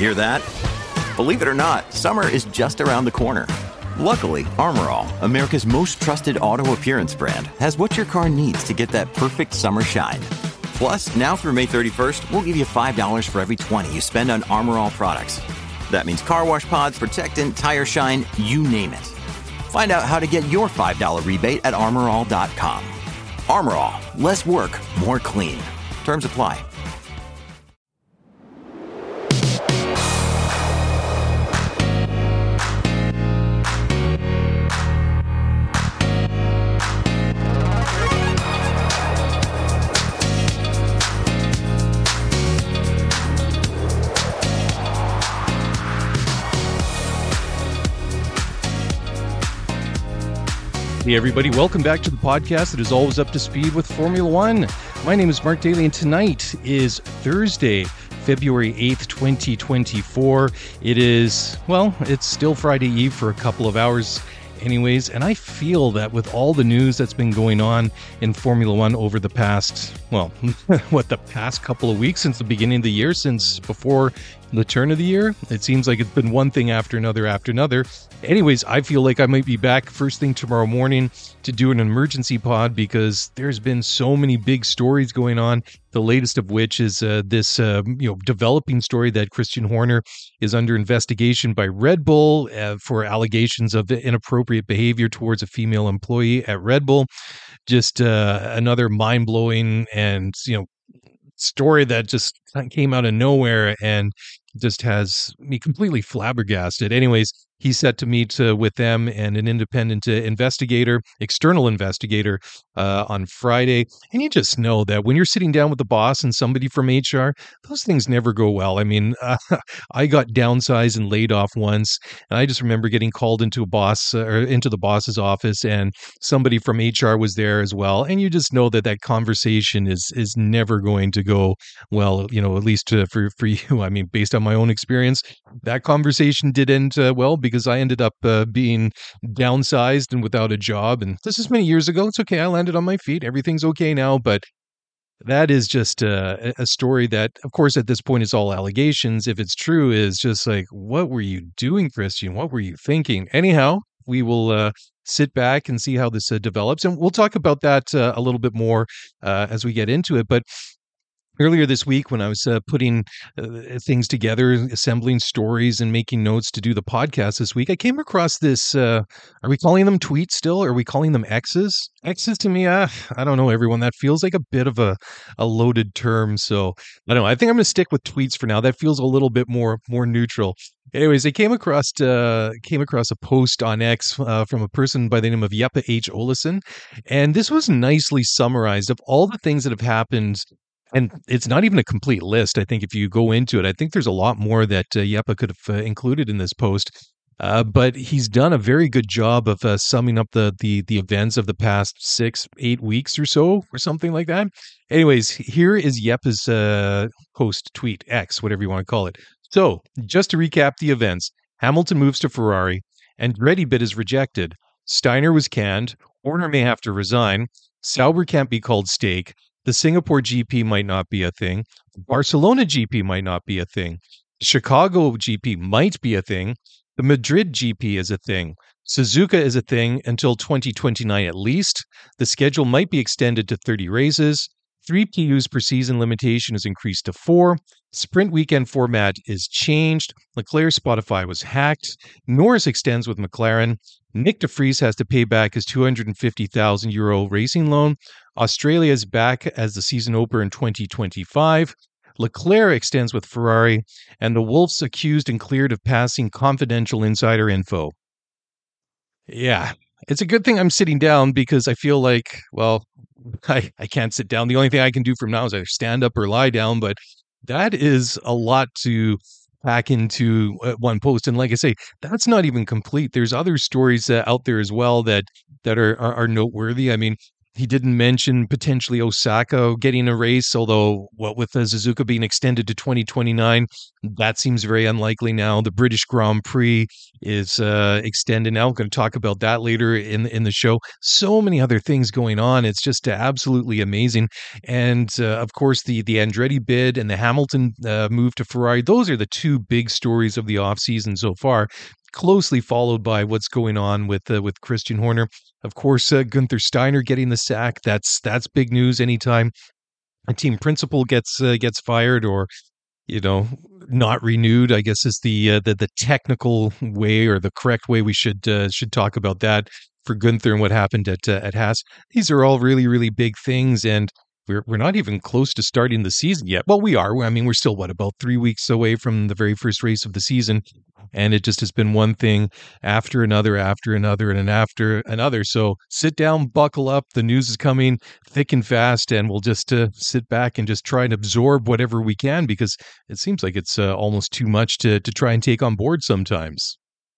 Hear that? Believe it or not, summer is just around the corner. Luckily, Armor All, America's most trusted auto appearance brand, has what your car needs to get that perfect summer shine. Plus, now through May 31st, we'll give you $5 for every $20 you spend on Armor All products. That means car wash pods, protectant, tire shine, you name it. Find out how to get your $5 rebate at armorall.com. Armor All, less work, more clean. Terms apply. Hey everybody, welcome back to the podcast that is always up to speed with Formula One. My name is Mark Daly and tonight is Thursday, February 8th, 2024. It is, well, it's still Friday Eve for a couple of hours anyways, and I feel that with all the news that's been going on in Formula One over the past, well, the past couple of weeks since the beginning of the year, since before the turn of the year, it seems like it's been one thing after another after another. Anyways, I feel like I might be back first thing tomorrow morning to do an emergency pod because there's been so many big stories going on. The latest of which is this developing story that Christian Horner is under investigation by Red Bull for allegations of inappropriate behavior towards a female employee at Red Bull. Just another mind-blowing and story that just came out of nowhere and just has me completely flabbergasted. Anyways, he's set to meet with them and an independent external investigator on Friday. And you just know that when you're sitting down with the boss and somebody from HR, those things never go well. I mean, I got downsized and laid off once, and I just remember getting called into into the boss's office, and somebody from HR was there as well. And you just know that conversation is never going to go well. At least for you. I mean, based on my own experience, that conversation did end well because I ended up being downsized and without a job. And this is many years ago. It's okay. I landed on my feet. Everything's okay now. But that is just a story that, of course, at this point is all allegations. If it's true, is just like, what were you doing, Christian? What were you thinking? Anyhow, we will sit back and see how this develops. And we'll talk about that a little bit more as we get into it. But earlier this week, when I was putting things together, assembling stories and making notes to do the podcast this week, I came across this, are we calling them tweets still? Are we calling them X's? X's to me, I don't know, everyone. That feels like a bit of a loaded term. So I don't know. I think I'm going to stick with tweets for now. That feels a little bit more neutral. Anyways, I came across a post on X from a person by the name of Jeppe H. Olesen. And this was nicely summarized of all the things that have happened. And it's not even a complete list. I think if you go into it, I think there's a lot more that Jeppe could have included in this post. But he's done a very good job of summing up the events of the past 6-8 weeks or so, or something like that. Anyways, here is Jeppe's post, tweet, X, whatever you want to call it. So, just to recap the events, Hamilton moves to Ferrari, Andretti bid is rejected. Steiner was canned. Horner may have to resign. Sauber can't be called stake. The Singapore GP might not be a thing. Barcelona GP might not be a thing. Chicago GP might be a thing. The Madrid GP is a thing. Suzuka is a thing until 2029 at least. The schedule might be extended to 30 races. 3 PUs per season limitation is increased to 4. Sprint weekend format is changed. Leclerc Spotify was hacked. Norris extends with McLaren. Nick de Vries has to pay back his €250,000 racing loan. Australia is back as the season opener in 2025. Leclerc extends with Ferrari. And the Wolves accused and cleared of passing confidential insider info. Yeah, it's a good thing I'm sitting down because I feel like, well, I can't sit down. The only thing I can do from now is either stand up or lie down. But that is a lot to pack into one post. And like I say, that's not even complete. There's other stories out there as well that are noteworthy. I mean, He didn't mention potentially Osaka getting a race, although what with Suzuka being extended to 2029, that seems very unlikely now. The British Grand Prix is extended now. I'm going to talk about that later in the show. So many other things going on. It's just absolutely amazing. And of course, the Andretti bid and the Hamilton move to Ferrari. Those are the two big stories of the offseason so far, closely followed by what's going on with Christian Horner. Of course, Gunther Steiner getting the sack. That's big news anytime a team principal gets fired or not renewed, I guess is the technical way or the correct way we should talk about that for Gunther and what happened at Haas. These are all really, really big things, and we're not even close to starting the season yet. Well, we are. I mean, we're still about 3 weeks away from the very first race of the season, and it just has been one thing after another, and after another. So sit down, buckle up. The news is coming thick and fast, and we'll just sit back and just try and absorb whatever we can, because it seems like it's almost too much to try and take on board sometimes.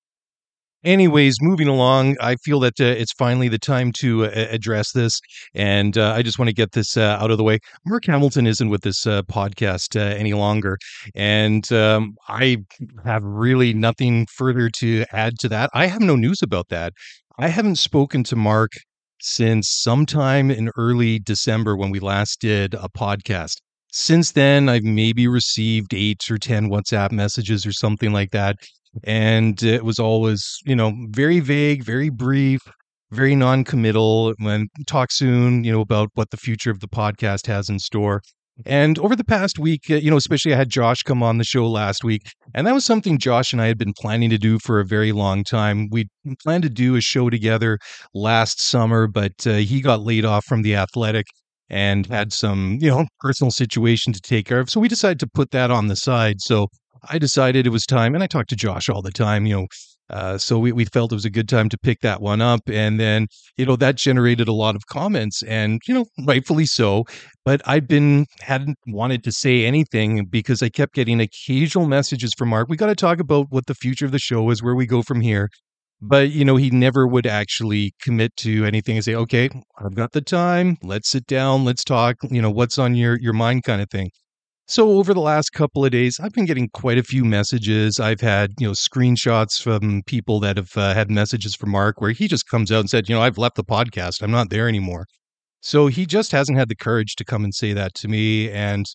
Anyways, moving along, I feel that it's finally the time to address this, and I just want to get this out of the way. Mark Hamilton isn't with this podcast any longer, and I have really nothing further to add to that. I have no news about that. I haven't spoken to Mark since sometime in early December when we last did a podcast. Since then, I've maybe received 8 or 10 WhatsApp messages or something like that. And it was always, very vague, very brief, very non-committal. When talk soon, about what the future of the podcast has in store. And over the past week, especially I had Josh come on the show last week, and that was something Josh and I had been planning to do for a very long time. We planned to do a show together last summer, but he got laid off from The Athletic and had some, personal situation to take care of. So we decided to put that on the side. So I decided it was time, and I talk to Josh all the time, so we felt it was a good time to pick that one up. And then, that generated a lot of comments, and, rightfully so. But hadn't wanted to say anything because I kept getting occasional messages from Mark. We got to talk about what the future of the show is, where we go from here. But, he never would actually commit to anything and say, okay, I've got the time. Let's sit down. Let's talk, what's on your mind kind of thing. So over the last couple of days, I've been getting quite a few messages. I've had, screenshots from people that have had messages from Mark where he just comes out and said, I've left the podcast. I'm not there anymore. So he just hasn't had the courage to come and say that to me. And,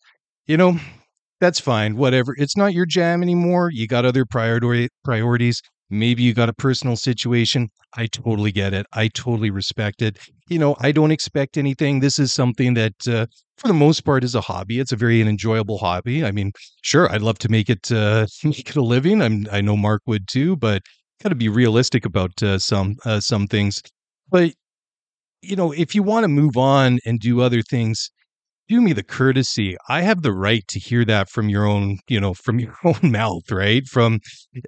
that's fine. Whatever. It's not your jam anymore. You got other priorities. Maybe you got a personal situation. I totally get it. I totally respect it. I don't expect anything. This is something that, for the most part, is a hobby. It's a very enjoyable hobby. I mean, sure, I'd love to make it a living. I know Mark would too, but got to be realistic about some things. But if you want to move on and do other things, do me the courtesy. I have the right to hear that from your own, from your own mouth, right? From,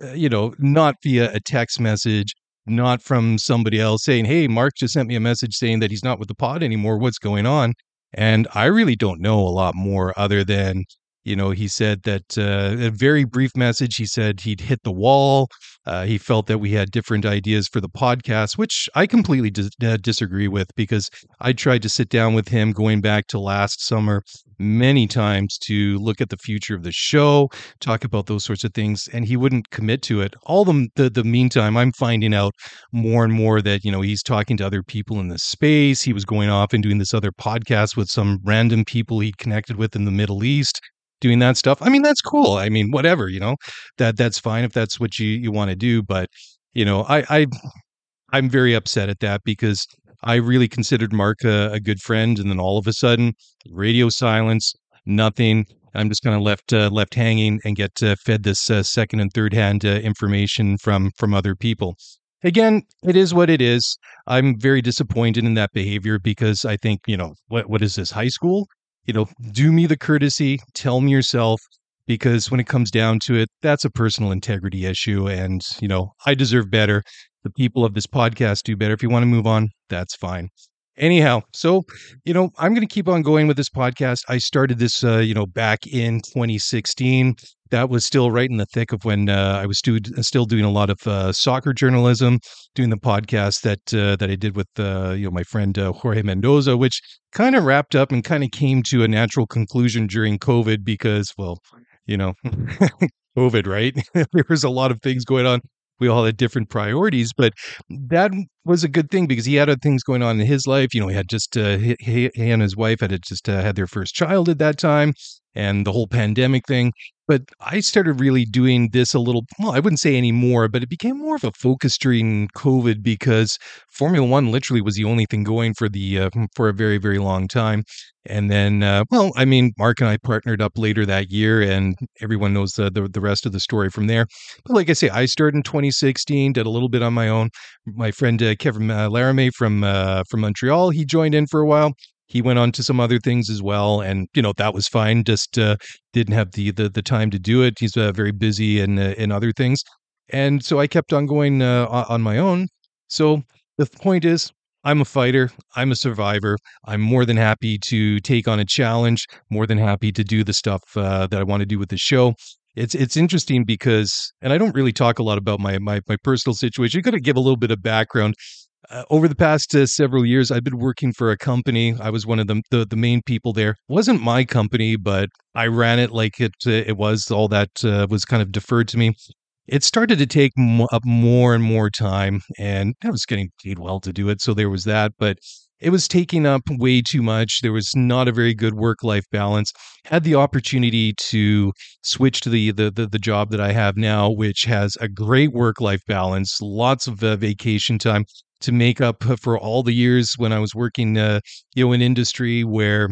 not via a text message, not from somebody else saying, hey, Mark just sent me a message saying that he's not with the pod anymore. What's going on? And I really don't know a lot more other than, he said that a very brief message. He said he'd hit the wall. He felt that we had different ideas for the podcast, which I completely disagree with, because I tried to sit down with him going back to last summer many times to look at the future of the show, talk about those sorts of things, and he wouldn't commit to it. All the meantime, I'm finding out more and more that, he's talking to other people in the space. He was going off and doing this other podcast with some random people he'd connected with in the Middle East, doing that stuff. I mean, that's cool. I mean, whatever, that's fine if that's what you want to do. But, I'm very upset at that, because I really considered Mark a good friend. And then all of a sudden, radio silence, nothing. I'm just kind of left hanging and get fed this second and third hand information from other people. Again, it is what it is. I'm very disappointed in that behavior, because I think, what is this, high school? Do me the courtesy, tell me yourself, because when it comes down to it, that's a personal integrity issue. And, I deserve better. The people of this podcast do better. If you want to move on, that's fine. Anyhow, so, I'm going to keep on going with this podcast. I started this, back in 2016. that was still right in the thick of when I was still doing a lot of soccer journalism, doing the podcast that I did with my friend Jorge Mendoza, which kind of wrapped up and kind of came to a natural conclusion during COVID because, well, you know, COVID, right? There was a lot of things going on. We all had different priorities, but that was a good thing because he had other things going on in his life. You know, he had just he and his wife had just had their first child at that time, and the whole pandemic thing. But I started really doing this a little, well, I wouldn't say anymore, but it became more of a focus during COVID because Formula One literally was the only thing going for a very, very long time. And then, well, I mean, Mark and I partnered up later that year, and everyone knows the rest of the story from there. But like I say, I started in 2016, did a little bit on my own. My friend Kevin Laramie from Montreal, he joined in for a while. He went on to some other things as well, and that was fine. Just didn't have the time to do it. He's very busy in other things, and so I kept on going on my own. So the point is, I'm a fighter. I'm a survivor. I'm more than happy to take on a challenge. More than happy to do the stuff that I want to do with the show. It's interesting because, and I don't really talk a lot about my personal situation. You got to give a little bit of background. Over the past several years, I've been working for a company. I was one of the main people there. It wasn't my company, but I ran it like it was. All that was kind of deferred to me. It started to take up more and more time, and I was getting paid well to do it. So there was that, but it was taking up way too much. There was not a very good work-life balance. Had the opportunity to switch to the job that I have now, which has a great work-life balance, lots of vacation time to make up for all the years when I was working, in industry where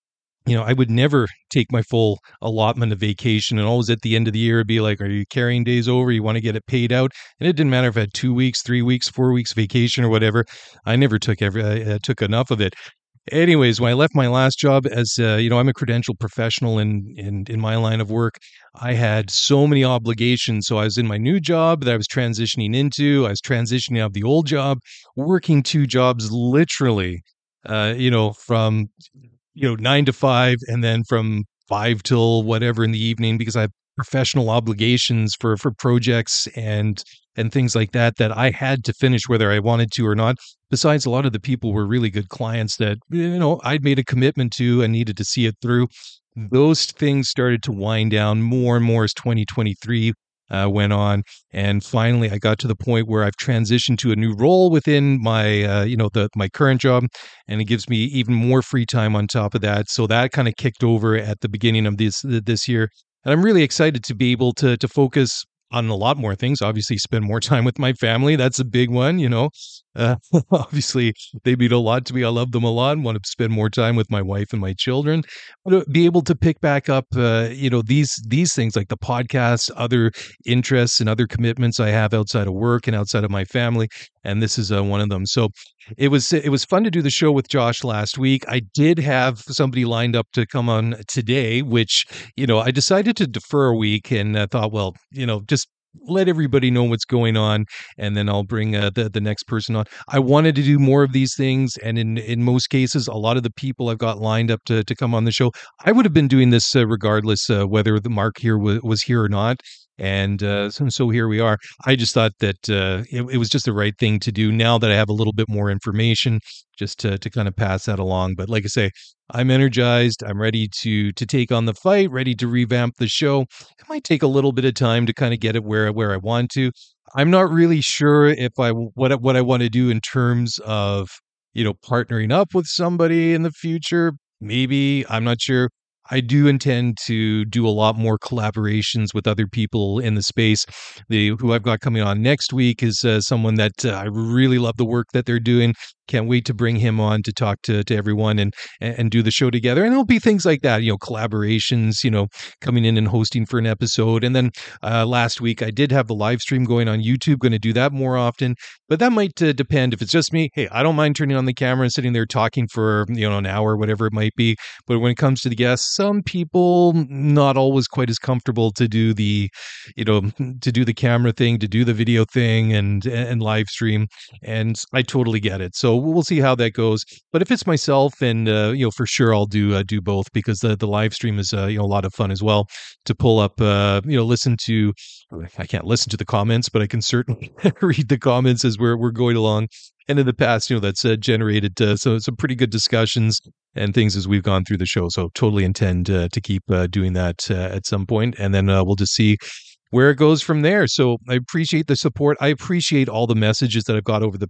I would never take my full allotment of vacation, and always at the end of the year, it'd be like, are you carrying days over? You want to get it paid out? And it didn't matter if I had 2 weeks, 3 weeks, 4 weeks vacation or whatever. I never took took enough of it. Anyways, when I left my last job, as I'm a credentialed professional in my line of work, I had so many obligations. So I was in my new job that I was transitioning into. I was transitioning out of the old job, working 2 jobs literally, from 9 to 5, and then from 5 till whatever in the evening, because I have professional obligations for projects and things like that I had to finish whether I wanted to or not. Besides, a lot of the people were really good clients that, I'd made a commitment to and needed to see it through. Those things started to wind down more and more as 2023 went on. And finally, I got to the point where I've transitioned to a new role within my, my current job, and it gives me even more free time on top of that. So that kind of kicked over at the beginning of this year. And I'm really excited to be able to focus on a lot more things. Obviously, spend more time with my family. That's a big one, obviously, they mean a lot to me. I love them a lot and want to spend more time with my wife and my children. But be able to pick back up, these things like the podcast, other interests and other commitments I have outside of work and outside of my family. And this is one of them. So it was fun to do the show with Josh last week. I did have somebody lined up to come on today, which, I decided to defer a week and thought, well, just let everybody know what's going on, and then I'll bring the next person on. I wanted to do more of these things, and in most cases, a lot of the people I've got lined up to come on the show, I would have been doing this regardless whether the Mark here was here or not. And so here we are. I just thought that it was just the right thing to do now that I have a little bit more information, just to kind of pass that along. But like I say, I'm energized. I'm ready to take on the fight, ready to revamp the show. It might take a little bit of time to kind of get it where I want to. I'm not really sure if what I want to do in terms of, partnering up with somebody in the future. Maybe, I'm not sure. I do intend to do a lot more collaborations with other people in the space. Who I've got coming on next week is someone that I really love the work that they're doing. Can't wait to bring him on to talk to everyone and do the show together. And it'll be things like that, collaborations, coming in and hosting for an episode. And then last week I did have the live stream going on YouTube, going to do that more often. But that might depend. If it's just me, hey, I don't mind turning on the camera and sitting there talking for, an hour, whatever it might be. But when it comes to the guests, some people not always quite as comfortable to do the camera thing, to do the video thing and live stream. And I totally get it. So we'll see how that goes. But if it's myself, and for sure I'll do both, because the live stream is a lot of fun as well to pull up. Listen to. I can't listen to the comments, but I can certainly read the comments as we're going along. And in the past, that's generated some pretty good discussions and things as we've gone through the show. So totally intend to keep doing that at some point, and then we'll just see where it goes from there. So I appreciate the support. I appreciate all the messages that I've got over the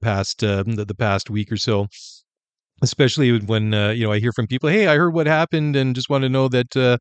past week or so, especially when I hear from people, hey, I heard what happened and just want to know that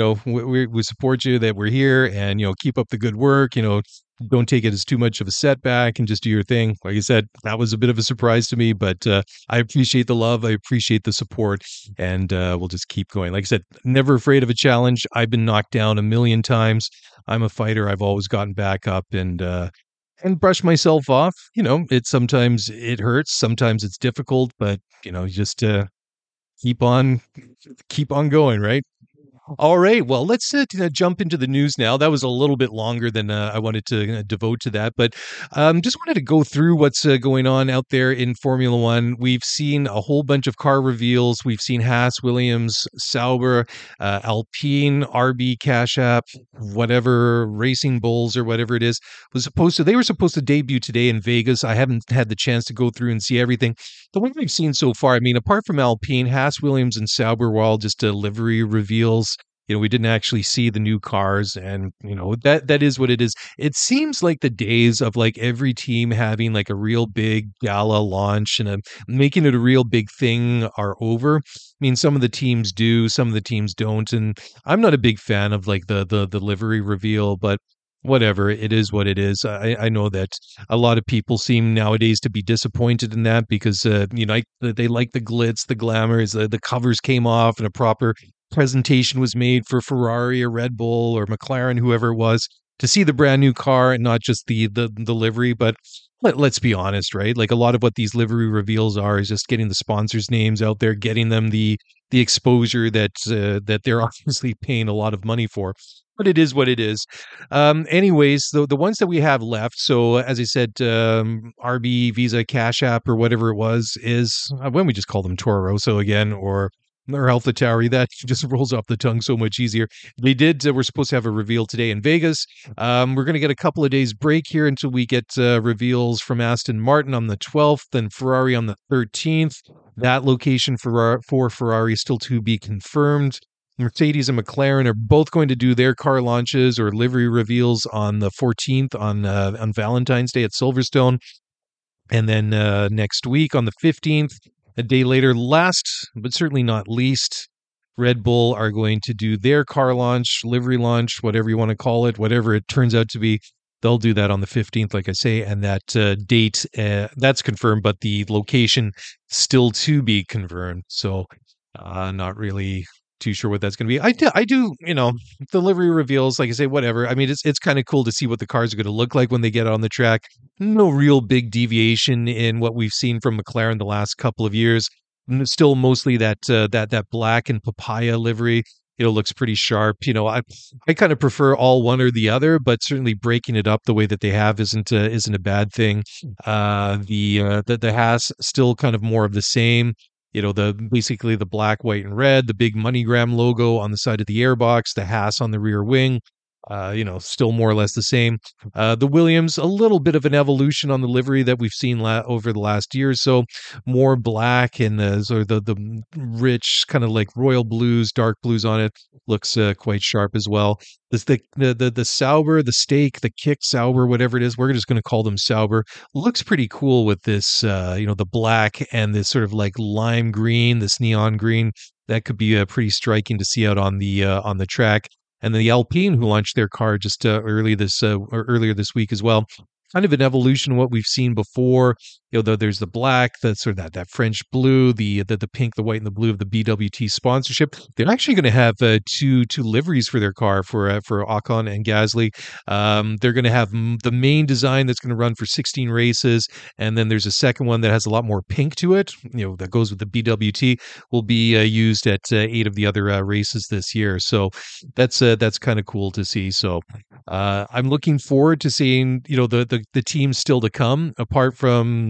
we support you, that we're here, and keep up the good work. Don't take it as too much of a setback and just do your thing. Like I said, that was a bit of a surprise to me, but I appreciate the love. I appreciate the support, and we'll just keep going. Like I said, never afraid of a challenge. I've been knocked down a million times. I'm a fighter. I've always gotten back up and brush myself off. Sometimes it hurts. Sometimes it's difficult, but you just keep on going, right? All right. Well, let's jump into the news now. That was a little bit longer than I wanted to devote to that, but just wanted to go through what's going on out there in Formula One. We've seen a whole bunch of car reveals. We've seen Haas, Williams, Sauber, Alpine, RB, Cash App, whatever, Racing Bulls or whatever it is, they were supposed to debut today in Vegas. I haven't had the chance to go through and see everything. The one I've seen so far, apart from Alpine, Haas, Williams, and Sauber were all just livery reveals. We didn't actually see the new cars, and that is what it is. It seems like the days of every team having a real big gala launch and making it a real big thing are over. Some of the teams do, some of the teams don't, and I'm not a big fan of the livery reveal, but whatever, it is what it is. I know that a lot of people seem nowadays to be disappointed in that because they like the glitz, the glamours, the covers came off and a proper presentation was made for Ferrari or Red Bull or McLaren, whoever it was, to see the brand new car and not just the livery. But let's be honest, right? A lot of what these livery reveals are is just getting the sponsors' names out there, getting them the exposure that they're obviously paying a lot of money for. But it is what it is. Anyways, the ones that we have left, so as I said, RB, Visa, Cash App, or whatever it was, is when we just call them Toro Rosso again, or AlphaTauri, that just rolls off the tongue so much easier. We're supposed to have a reveal today in Vegas. We're going to get a couple of days break here until we get reveals from Aston Martin on the 12th and Ferrari on the 13th. That location for Ferrari is still to be confirmed. Mercedes and McLaren are both going to do their car launches or livery reveals on the 14th on Valentine's Day at Silverstone. And then next week on the 15th, a day later, last but certainly not least, Red Bull are going to do their car launch, livery launch, whatever you want to call it, whatever it turns out to be. They'll do that on the 15th, like I say, and that date, that's confirmed, but the location still to be confirmed. So not really too sure what that's going to be. I do, the livery reveals, like I say, whatever. It's kind of cool to see what the cars are going to look like when they get on the track. No real big deviation in what we've seen from McLaren the last couple of years. Still mostly that black and papaya livery. Looks pretty sharp. I kind of prefer all one or the other, but certainly breaking it up the way that they have isn't a bad thing. The Haas still kind of more of the same. Basically the black, white, and red, the big MoneyGram logo on the side of the airbox, the Haas on the rear wing. Still more or less the same. The Williams, a little bit of an evolution on the livery that we've seen over the last year or so. More black and the rich kind of royal blues, dark blues on it. Looks quite sharp as well. The Sauber, the Stake, the Kick Sauber, whatever it is, we're just going to call them Sauber. Looks pretty cool with this, the black and this sort of lime green, this neon green. That could be pretty striking to see out on the track. And then the Alpine, who launched their car just earlier this week as well. Kind of an evolution of what we've seen before. There's the black, that's sort of that French blue, the pink, the white, and the blue of the BWT sponsorship. They're actually going to have two liveries for their car for Ocon and Gasly. They're going to have the main design that's going to run for 16 races, and then there's a second one that has a lot more pink to it. That goes with the BWT. Will be used at 8 of the other races this year. So that's kind of cool to see. So I'm looking forward to seeing the teams still to come, apart from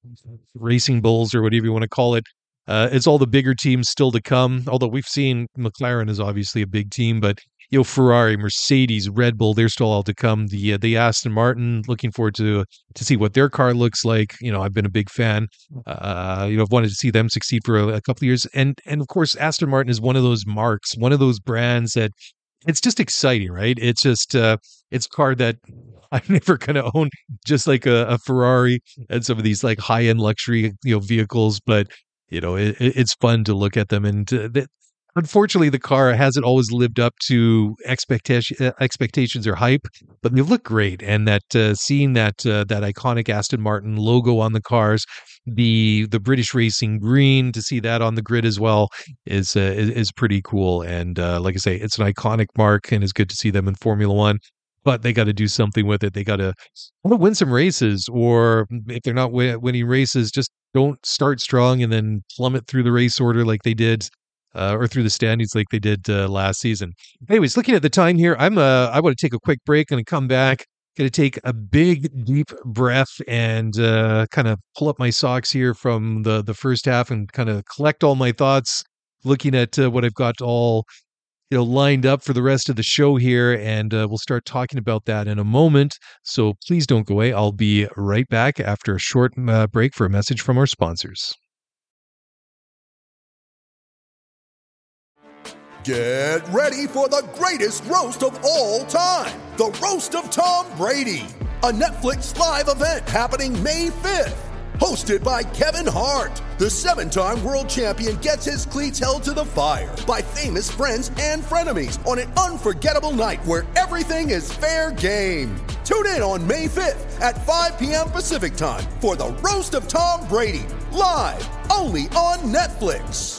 racing bulls or whatever you want to call it. It's all the bigger teams still to come. Although we've seen McLaren is obviously a big team, but Ferrari, Mercedes, Red Bull, they're still all to come. The Aston Martin, looking forward to see what their car looks like. I've been a big fan. I've wanted to see them succeed for a couple of years, and of course, Aston Martin is one of those marks, one of those brands that it's just exciting, right? It's just it's a car that I'm never going to own, just like a Ferrari and some of these like high end luxury vehicles, but it's fun to look at them. And unfortunately, the car hasn't always lived up to expectations or hype, but they look great. And that seeing that iconic Aston Martin logo on the cars, the British Racing green, to see that on the grid as well is pretty cool. And like I say, it's an iconic mark, and it's good to see them in Formula One. But they got to do something with it. They got to win some races, or if they're not winning races, just don't start strong and then plummet through the race order like they did, or through the standings like they did last season. Anyways, looking at the time here, I want to take a quick break and come back. Going to take a big, deep breath and kind of pull up my socks here from the first half and kind of collect all my thoughts, looking at what I've got all lined up for the rest of the show here, and we'll start talking about that in a moment. So please don't go away. I'll be right back after a short break for a message from our sponsors. Get ready for the greatest roast of all time, the Roast of Tom Brady, a Netflix live event happening May 5th. Hosted by Kevin Hart, the 7-time world champion gets his cleats held to the fire by famous friends and frenemies on an unforgettable night where everything is fair game. Tune in on May 5th at 5 p.m. Pacific time for the Roast of Tom Brady, live only on Netflix.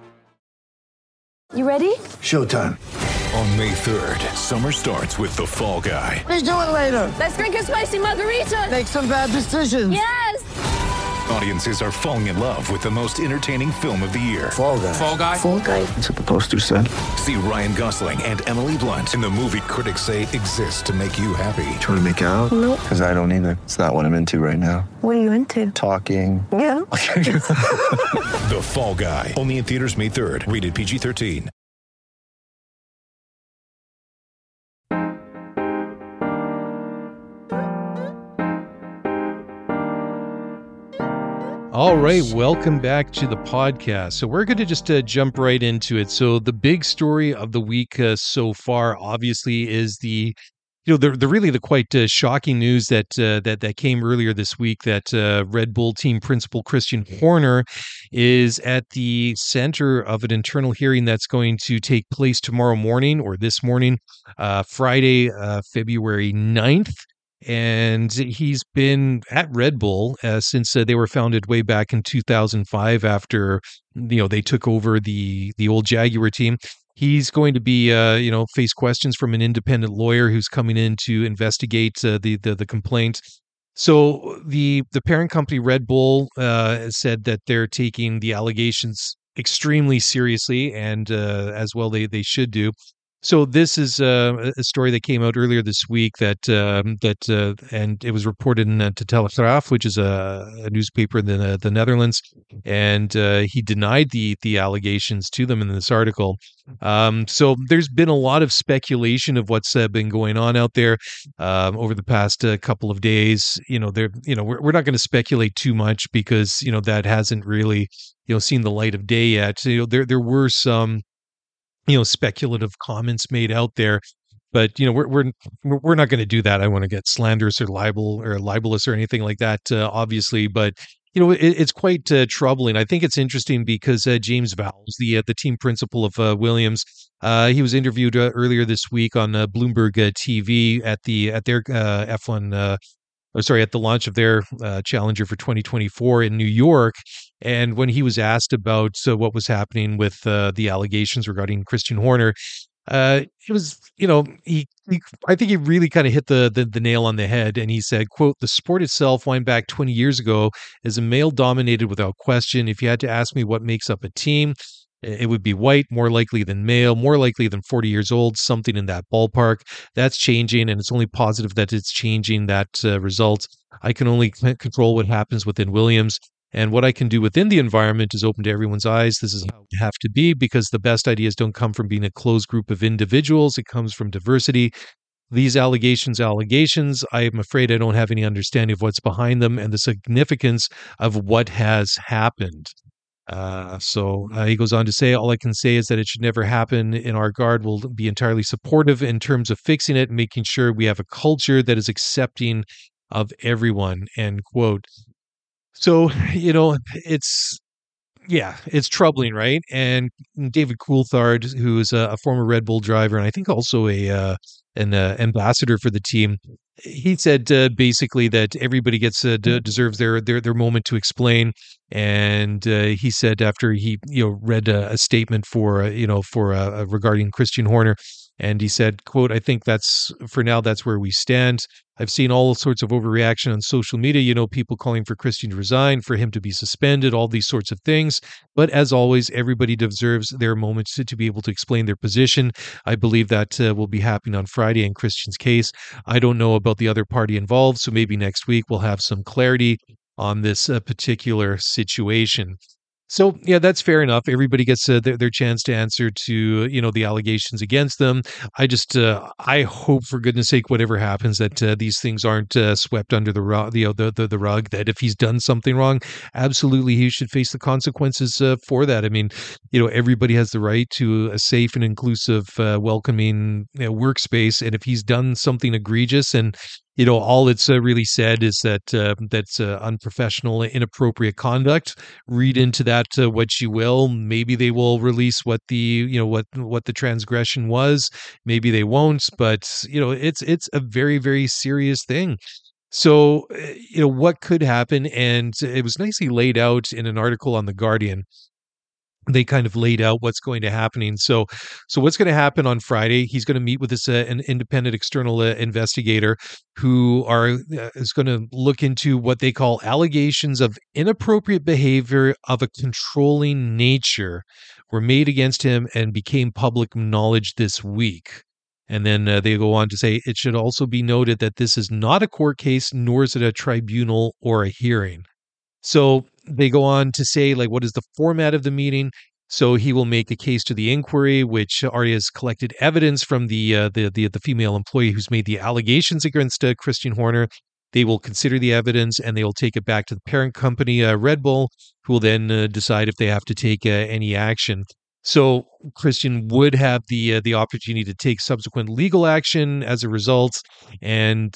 You ready? Showtime. On May 3rd, summer starts with The Fall Guy. Let's do it later. Let's drink a spicy margarita. Make some bad decisions. Yes! Audiences are falling in love with the most entertaining film of the year. Fall Guy. Fall Guy? Fall guy. That's what the poster said. See Ryan Gosling and Emily Blunt in the movie critics say exists to make you happy. Trying to make it out? Nope. Because I don't either. It's not what I'm into right now. What are you into? Talking. Yeah. The Fall Guy. Only in theaters May 3rd. Rated PG-13. All right, welcome back to the podcast. So we're going to just jump right into it. So the big story of the week so far, obviously, is the really the quite shocking news that came earlier this week, that Red Bull team principal Christian Horner is at the center of an internal hearing that's going to take place tomorrow morning, or this morning, Friday, February 9th. And he's been at Red Bull since they were founded way back in 2005, after they took over the old Jaguar team. He's going to be face questions from an independent lawyer who's coming in to investigate the complaint. So the parent company Red Bull said that they're taking the allegations extremely seriously, and as well they should do. So this is a story that came out earlier this week that and it was reported in De Telegraaf, which is a newspaper in the Netherlands, and he denied the allegations to them in this article. So there's been a lot of speculation of what's been going on out there over the past couple of days. We're not going to speculate too much, because that hasn't really seen the light of day yet. There were some speculative comments made out there, but we're not going to do that. I want to get slanderous or libelous or anything like that, obviously, but it's quite troubling. I think it's interesting because James Vowles, the team principal of Williams, he was interviewed earlier this week on Bloomberg TV at their F1. At the launch of their Challenger for 2024 in New York. And when he was asked about what was happening with the allegations regarding Christian Horner, it was, I think he really kind of hit the nail on the head. And he said, quote, "The sport itself, wind back 20 years ago, is a male dominated without question. If you had to ask me what makes up a team, it would be white, more likely than male, more likely than 40 years old, something in that ballpark. That's changing, and it's only positive that it's changing that result. I can only control what happens within Williams. And what I can do within the environment is open to everyone's eyes. This is how we have to be, because the best ideas don't come from being a closed group of individuals. It comes from diversity. These allegations, I am afraid I don't have any understanding of what's behind them and the significance of what has happened. So he goes on to say, all I can say is that it should never happen. In our guard, we'll be entirely supportive in terms of fixing it and making sure we have a culture that is accepting of everyone, end quote. So, it's troubling, right? And David Coulthard, who is a former Red Bull driver, and I think also an ambassador for the team, he said basically that everybody deserves their moment to explain. And he said after he read a statement for regarding Christian Horner, and he said, quote, I think that's where we stand. I've seen all sorts of overreaction on social media, people calling for Christian to resign, for him to be suspended, all these sorts of things. But as always, everybody deserves their moment to be able to explain their position. I believe that will be happening on Friday in Christian's case. I don't know about the other party involved, so maybe next week we'll have some clarity on this particular situation. So, yeah, that's fair enough. Everybody gets their chance to answer to, the allegations against them. I just, I hope, for goodness sake, whatever happens, that these things aren't swept under the rug, the rug, that if he's done something wrong, absolutely he should face the consequences for that. I mean, everybody has the right to a safe and inclusive, welcoming workspace. And if he's done something egregious and all it's really said is that that's unprofessional, inappropriate conduct. Read into that what you will. Maybe they will release what the what the transgression was. Maybe they won't. But it's a very, very serious thing. So what could happen, and it was nicely laid out in an article on The Guardian. They kind of laid out what's going to happen. So what's going to happen on Friday? He's going to meet with an independent external investigator who is going to look into what they call allegations of inappropriate behavior of a controlling nature were made against him and became public knowledge this week. And then they go on to say, it should also be noted that this is not a court case, nor is it a tribunal or a hearing. So they go on to say, what is the format of the meeting? So he will make a case to the inquiry, which already has collected evidence from the female employee who's made the allegations against Christian Horner. They will consider the evidence and they will take it back to the parent company, Red Bull, who will then decide if they have to take any action. So Christian would have the opportunity to take subsequent legal action as a result. And,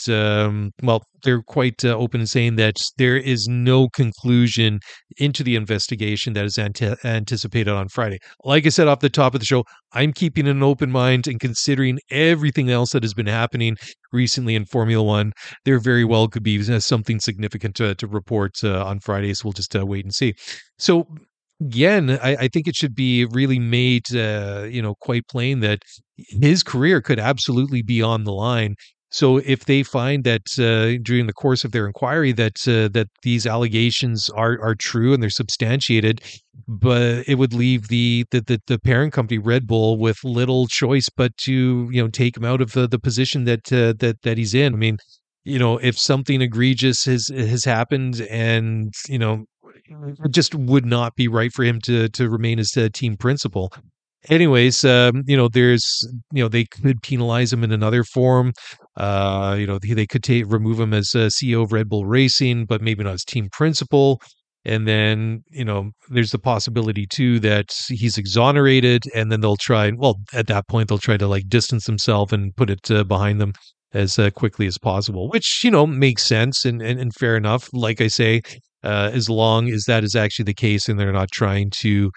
they're quite open in saying that there is no conclusion into the investigation that is anticipated on Friday. Like I said off the top of the show, I'm keeping an open mind and considering everything else that has been happening recently in Formula One. There very well could be something significant to report on Friday. So we'll just wait and see. So, again, I think it should be really made, quite plain that his career could absolutely be on the line. So if they find that during the course of their inquiry that these allegations are true and they're substantiated, but it would leave the parent company Red Bull with little choice but to take him out of the position that he's in. I mean, if something egregious has happened and it just would not be right for him to remain as team principal. Anyways, there's, they could penalize him in another form. They could remove him as CEO of Red Bull Racing, but maybe not as team principal. And then, there's the possibility too that he's exonerated, and then at that point they'll try to distance themselves and put it behind them as quickly as possible, which, makes sense and fair enough. Like I say, as long as that is actually the case and they're not trying to,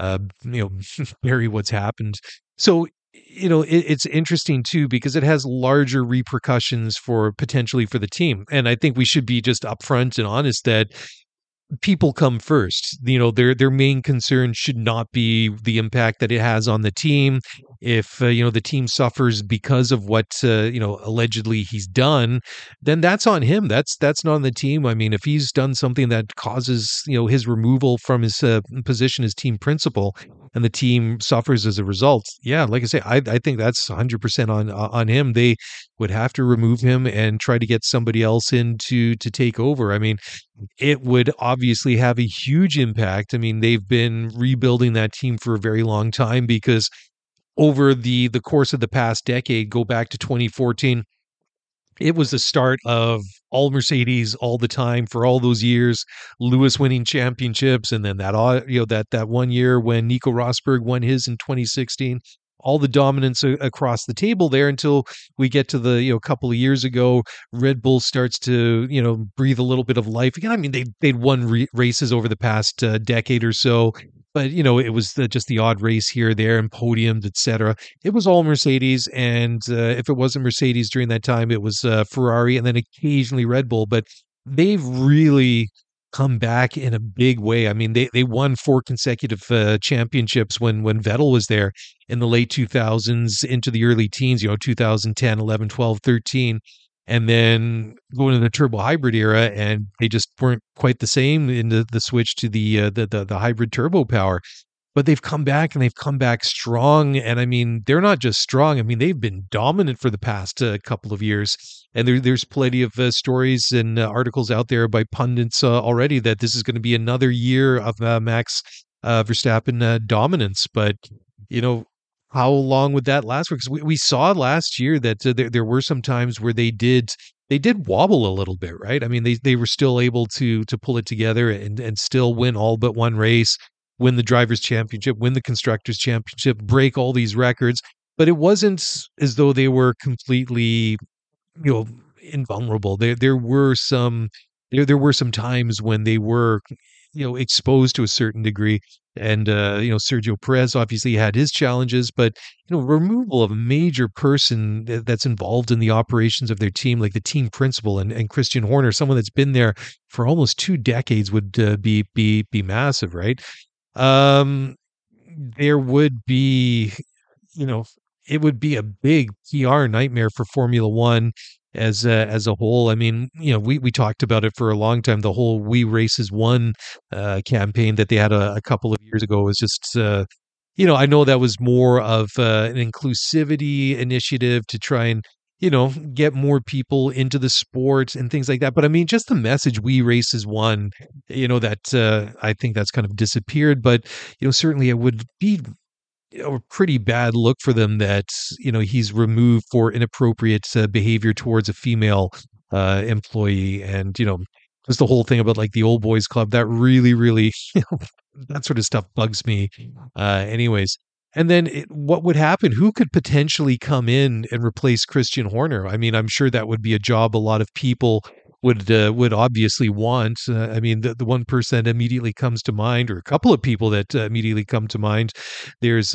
bury what's happened. So, it's interesting too, because it has larger repercussions potentially for the team. And I think we should be just upfront and honest that people come first. Their main concern should not be the impact that it has on the team. If the team suffers because of what allegedly he's done, then that's on him. That's not on the team. I mean, if he's done something that causes his removal from his position as team principal, and the team suffers as a result. Yeah, like I say, I think that's 100% on him. They would have to remove him and try to get somebody else in to take over. I mean, it would obviously have a huge impact. I mean, they've been rebuilding that team for a very long time because over the course of the past decade, go back to 2014, it was the start of all Mercedes all the time for all those years, Lewis winning championships, and then that 1 year when Nico Rosberg won his in 2016, all the dominance across the table there until we get to the couple of years ago, Red Bull starts to breathe a little bit of life again. I mean, they'd won races over the past decade or so, but it was just the odd race here, there, and podiums, etc. It was all Mercedes, and if it wasn't Mercedes during that time, it was Ferrari, and then occasionally Red Bull. But they've really come back in a big way. I mean, they won 4 consecutive championships when Vettel was there in the late 2000s into the early teens, 2010, 11, 12, 13. And then going to the turbo hybrid era, and they just weren't quite the same in the switch to the hybrid turbo power. But they've come back, and they've come back strong. And I mean, they're not just strong. I mean, they've been dominant for the past couple of years. And there's plenty of stories and articles out there by pundits already that this is going to be another year of Max Verstappen dominance. But how long would that last? Because we saw last year that there were some times where they did wobble a little bit, right? I mean, they were still able to pull it together and still win all but one race, win the Drivers' Championship, win the Constructors' Championship, break all these records. But it wasn't as though they were completely, invulnerable. There were some times when they were, exposed to a certain degree. And, Sergio Perez obviously had his challenges, but, removal of a major person that's involved in the operations of their team, like the team principal and Christian Horner, someone that's been there for almost 2 decades would be massive, right? There would be, it would be a big PR nightmare for Formula One as a whole. I mean, we talked about it for a long time. The whole "We Races One" campaign that they had a couple of years ago was just, I know that was more of an inclusivity initiative to try and get more people into the sport and things like that. But I mean, just the message "We Races One," that I think that's kind of disappeared. But certainly it would be a pretty bad look for them that he's removed for inappropriate behavior towards a female employee, and just the whole thing about like the old boys club that really that sort of stuff bugs me anyways. And then what would happen? Who could potentially come in and replace Christian Horner? I mean, I'm sure that would be a job a lot of people would obviously want. I mean, the one person that immediately comes to mind, or a couple of people that immediately come to mind, there's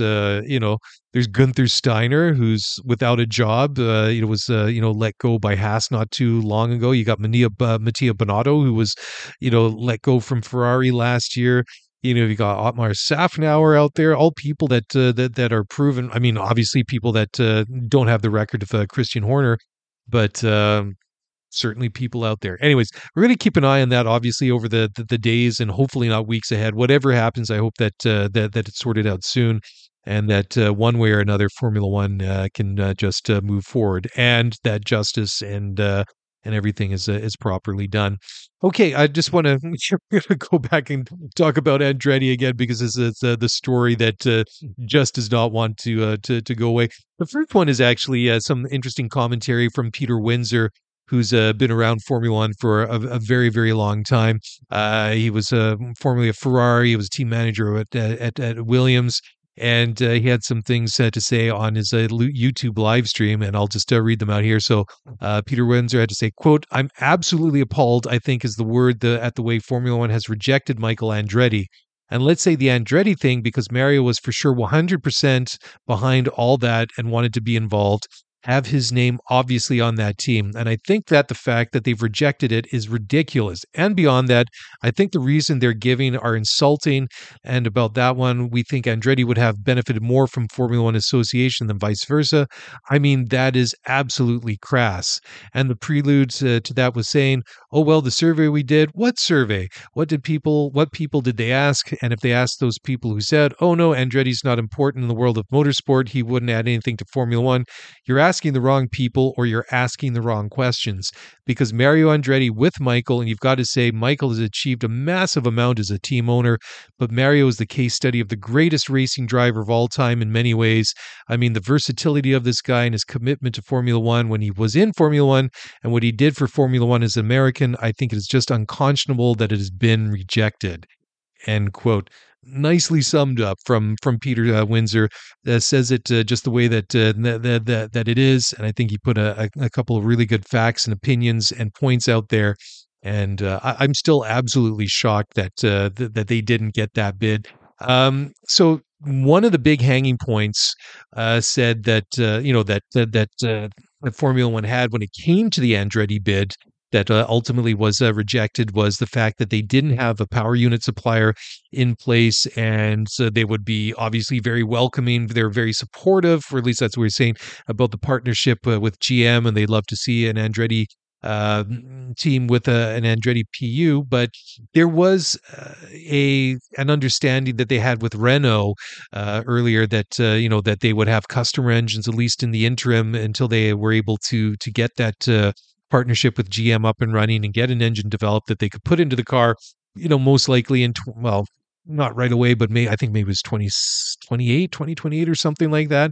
Gunther Steiner, who's without a job. Was let go by Haas not too long ago. You got Mattia Binotto, who was let go from Ferrari last year. You got Otmar Safnauer out there, all people that are proven. I mean, obviously people that don't have the record of Christian Horner, but certainly people out there. Anyways, we're going to keep an eye on that, obviously, over the days and hopefully not weeks ahead. Whatever happens, I hope that it's sorted out soon, and that one way or another, Formula One can just move forward, and that justice and everything is properly done. Okay, I just want to go back and talk about Andretti again, because this is the story that just does not want to go away. The first one is actually some interesting commentary from Peter Windsor, who's been around Formula One for a very, very long time. He was formerly a Ferrari. He was team manager at Williams. And he had some things to say on his YouTube live stream, and I'll just read them out here. So Peter Windsor had to say, quote, "I'm absolutely appalled, I think is the word, at the way Formula One has rejected Michael Andretti. And let's say the Andretti thing, because Mario was for sure 100% behind all that and wanted to be involved, have his name obviously on that team. And I think that the fact that they've rejected it is ridiculous. And beyond that, I think the reason they're giving are insulting. And about that one, we think Andretti would have benefited more from Formula One association than vice versa. I mean, that is absolutely crass. And the prelude to that was saying, oh, well, the survey we did, what survey? What people did they ask? And if they asked those people who said, oh no, Andretti's not important in the world of motorsport, he wouldn't add anything to Formula One, you're asking the wrong people or you're asking the wrong questions. Because Mario Andretti with Michael, and you've got to say Michael has achieved a massive amount as a team owner, but Mario is the case study of the greatest racing driver of all time in many ways. I mean, the versatility of this guy and his commitment to Formula One when he was in Formula One and what he did for Formula One as an American, I think it is just unconscionable that it has been rejected. End quote. Nicely summed up from Peter Windsor. Says it just the way that it is, and I think he put a couple of really good facts and opinions and points out there. And I'm still absolutely shocked that that they didn't get that bid. So one of the big hanging points said that that Formula One had when it came to the Andretti bid that ultimately was rejected was the fact that they didn't have a power unit supplier in place, and so they would be obviously very welcoming. They're very supportive, or at least that's what we're saying about the partnership with GM, and they'd love to see an Andretti team with an Andretti PU. But there was an understanding that they had with Renault earlier that that they would have customer engines at least in the interim until they were able to get that partnership with GM up and running and get an engine developed that they could put into the car, most likely in, not right away, but I think maybe it was 2028 or something like that.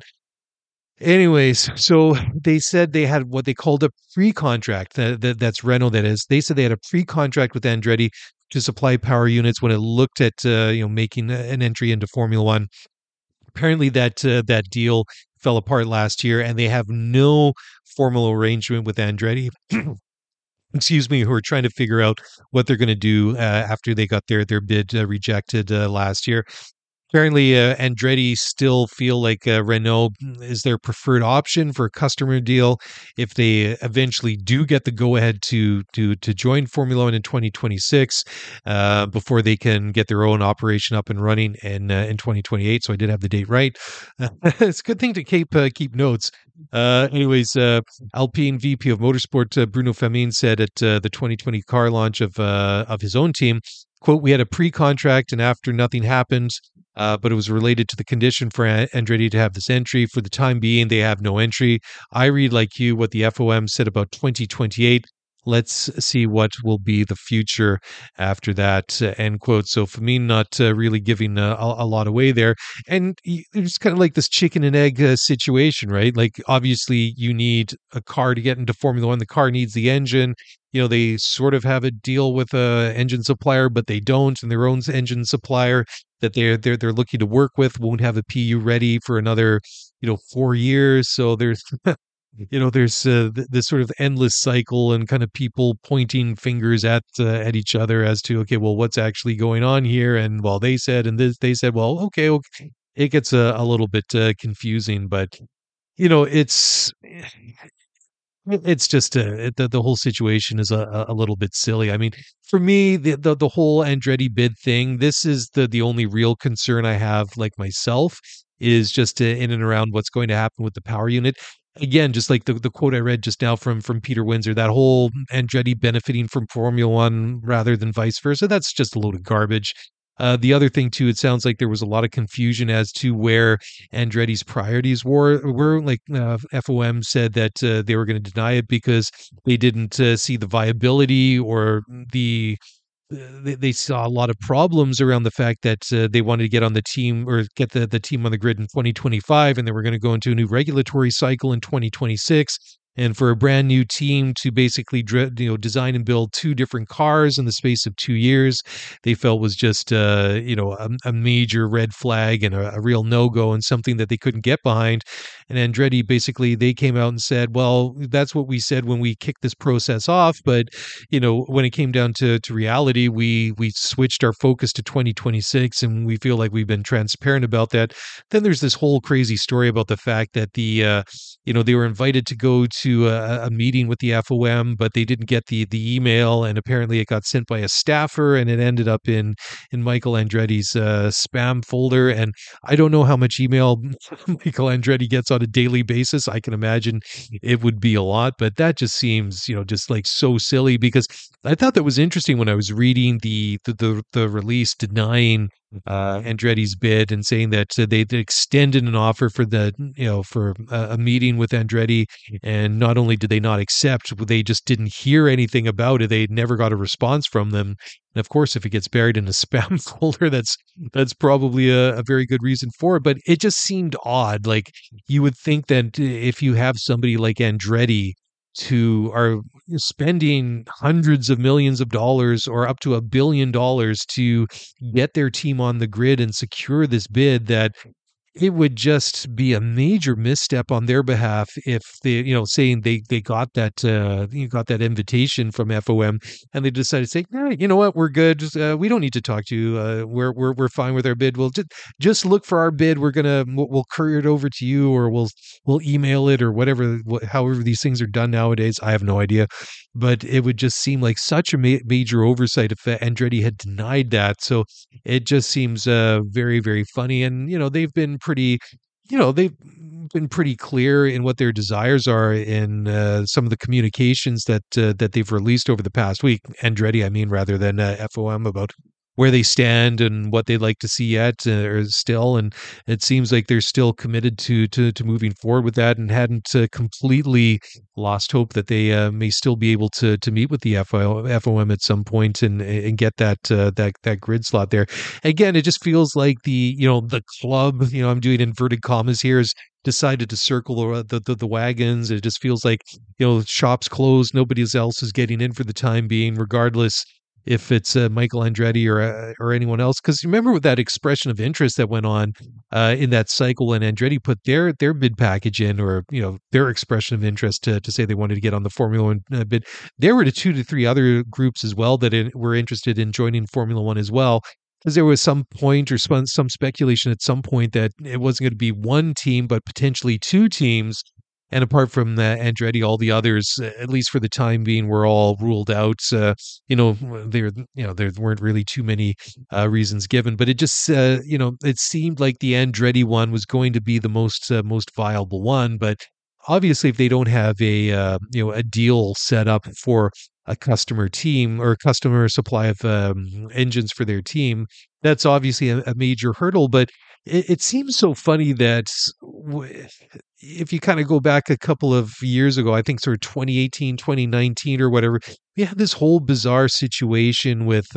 Anyways, so they said they had what they called a pre-contract. That's Renault, that is. They said they had a pre-contract with Andretti to supply power units when it looked at making an entry into Formula One. Apparently that deal fell apart last year, and they have no formal arrangement with Andretti. Excuse me, who are trying to figure out what they're going to do after they got their bid rejected last year. Apparently, Andretti still feel like Renault is their preferred option for a customer deal if they eventually do get the go-ahead to join Formula One in 2026 before they can get their own operation up and running in 2028. So I did have the date right. It's a good thing to keep notes. Anyways, Alpine VP of Motorsport Bruno Famine said at the 2020 car launch of his own team, quote, "We had a pre-contract and after nothing happened, but it was related to the condition for Andretti to have this entry. For the time being, they have no entry. I read like you what the FOM said about 2028. Let's see what will be the future after that," end quote. So Famine not really giving a lot away there. And it's kind of like this chicken and egg situation, right? Like, obviously, you need a car to get into Formula One. The car needs the engine. They sort of have a deal with a engine supplier, but they don't. And their own engine supplier that they're looking to work with won't have a PU ready for another 4 years. So there's there's this sort of endless cycle and kind of people pointing fingers at each other as to, okay, well, what's actually going on here? And well, they said, and they said, well, okay. It gets a little bit confusing, but it's just the whole situation is a little bit silly. I mean, for me, the whole Andretti bid thing, this is the only real concern I have, like myself, is just in and around what's going to happen with the power unit. Again, just like the quote I read just now from Peter Windsor, that whole Andretti benefiting from Formula One rather than vice versa, that's just a load of garbage. The other thing, too, it sounds like there was a lot of confusion as to where Andretti's priorities were. Like FOM said that they were going to deny it because they didn't see the viability or they saw a lot of problems around the fact that they wanted to get on the team or get the team on the grid in 2025, and they were going to go into a new regulatory cycle in 2026. And for a brand new team to basically design and build two different cars in the space of 2 years, they felt was just a major red flag and a real no-go and something that they couldn't get behind. And Andretti basically, they came out and said, well, that's what we said when we kicked this process off, but when it came down to reality, we switched our focus to 2026, and we feel like we've been transparent about that. Then there's this whole crazy story about the fact that they were invited to go to a meeting with the FOM, but they didn't get the email, and apparently it got sent by a staffer, and it ended up in Michael Andretti's spam folder. And I don't know how much email Michael Andretti gets on a daily basis. I can imagine it would be a lot, but that just seems, just like so silly, because I thought that was interesting when I was reading the release denying Andretti's bid and saying that they extended an offer for a meeting with Andretti, and not only did they not accept, they just didn't hear anything about it. They never got a response from them. And of course, if it gets buried in a spam folder, that's probably a very good reason for it. But it just seemed odd. Like, you would think that if you have somebody like Andretti who are spending hundreds of millions of dollars or up to $1 billion to get their team on the grid and secure this bid, that it would just be a major misstep on their behalf if they, saying they got that invitation from FOM and they decided to say, no, you know what, we're good. We don't need to talk to you. We're fine with our bid. We'll just look for our bid. We'll courier it over to you, or we'll email it, or whatever. However these things are done nowadays, I have no idea. But it would just seem like such a major oversight if Andretti had denied that. So it just seems very, very funny. And they've been pretty clear in what their desires are in some of the communications that they've released over the past week. Andretti, I mean, rather than FOM, about where they stand and what they'd like to see yet or still. And it seems like they're still committed to moving forward with that, and hadn't completely lost hope that they may still be able to meet with the FOM at some point and get that grid slot there. Again, it just feels like the club, I'm doing inverted commas here, is decided to circle the wagons. It just feels like, shops closed, nobody else is getting in for the time being, regardless if it's Michael Andretti or anyone else. Because remember with that expression of interest that went on in that cycle, and Andretti put their bid package in, or their expression of interest to say they wanted to get on the Formula One bid. There were 2 to 3 other groups as well that were interested in joining Formula One as well. Because there was some point or some speculation at some point that it wasn't going to be one team, but potentially 2 teams. And apart from Andretti, all the others, at least for the time being, were all ruled out. There weren't really too many reasons given, but it just, it seemed like the Andretti one was going to be the most viable one. But obviously, if they don't have a deal set up for a customer team or a customer supply of engines for their team, that's obviously a major hurdle. But it seems so funny that if you kind of go back a couple of years ago, I think sort of 2018, 2019 or whatever, we had this whole bizarre situation with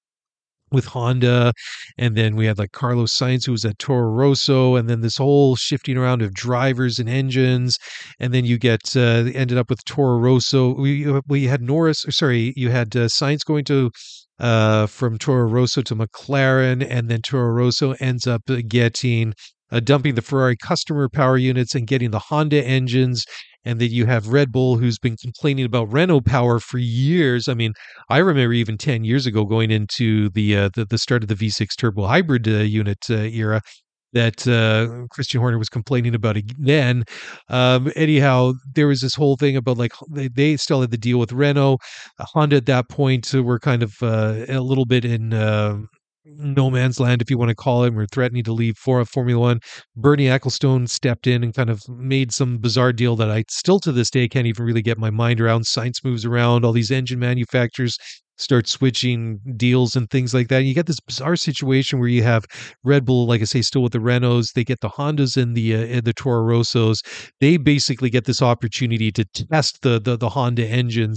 Honda, and then we had like Carlos Sainz, who was at Toro Rosso, and then this whole shifting around of drivers and engines, and then you get ended up with Toro Rosso. We had you had Sainz going to from Toro Rosso to McLaren, and then Toro Rosso ends up getting dumping the Ferrari customer power units and getting the Honda engines. And then you have Red Bull, who's been complaining about Renault power for years. I mean, I remember even 10 years ago going into the start of the V6 turbo hybrid unit era, that Christian Horner was complaining about it then. Anyhow, there was this whole thing about like they still had the deal with Renault. Honda at that point were kind of a little bit in no man's land, if you want to call it. We're threatening to leave for Formula One. Bernie Ecclestone stepped in and kind of made some bizarre deal that I still to this day can't even really get my mind around. Sainz moves around, all these engine manufacturers start switching deals and things like that. You get this bizarre situation where you have Red Bull, like I say, still with the Renaults. They get the Hondas and the Toro Rossos. They basically get this opportunity to test the Honda engines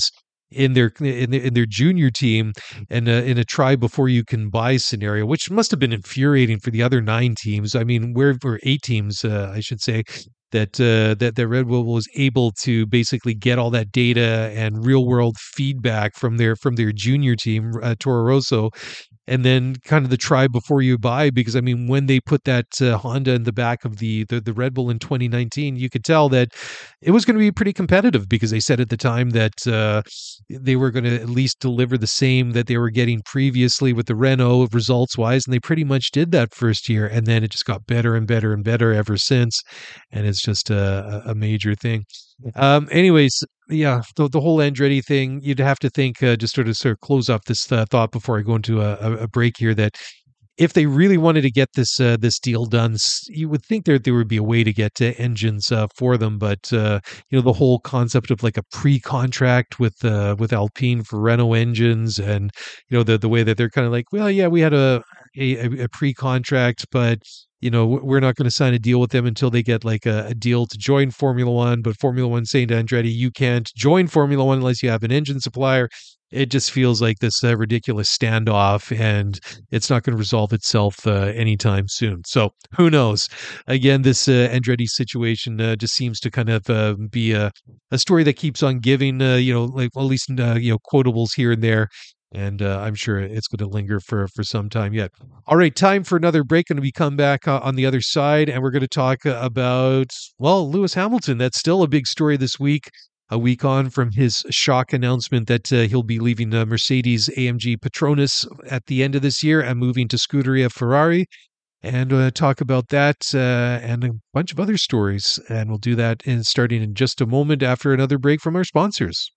in their junior team, and in a try before you can buy scenario, which must have been infuriating for the other 9 teams. I mean, or 8 teams, I should say, that Red Bull was able to basically get all that data and real world feedback from their junior team, Toro Rosso, and then kind of the try before you buy. Because I mean, when they put that Honda in the back of the Red Bull in 2019, you could tell that it was going to be pretty competitive, because they said at the time that they were going to at least deliver the same that they were getting previously with the Renault results wise, and they pretty much did that first year, and then it just got better and better and better ever since, and it's just a major thing. Anyways, yeah, the whole Andretti thing, you'd have to think, just sort of close off this thought before I go into a break here, that if they really wanted to get this deal done, you would think there would be a way to get engines for them. But the whole concept of like a pre-contract with Alpine for Renault engines, and the way that they're kind of like, well, yeah, we had a pre-contract, but we're not going to sign a deal with them until they get like a deal to join Formula One. But Formula One saying to Andretti, you can't join Formula One unless you have an engine supplier. It just feels like this ridiculous standoff, and it's not going to resolve itself anytime soon. So who knows? Again, this Andretti situation just seems to kind of be a story that keeps on giving, like at least quotables here and there. And I'm sure it's going to linger for some time yet. All right, time for another break. And we come back on the other side, and we're going to talk about, well, Lewis Hamilton. That's still a big story this week. A week on from his shock announcement that he'll be leaving Mercedes-AMG Petronas at the end of this year and moving to Scuderia Ferrari, and talk about that and a bunch of other stories. And we'll do that starting in just a moment after another break from our sponsors.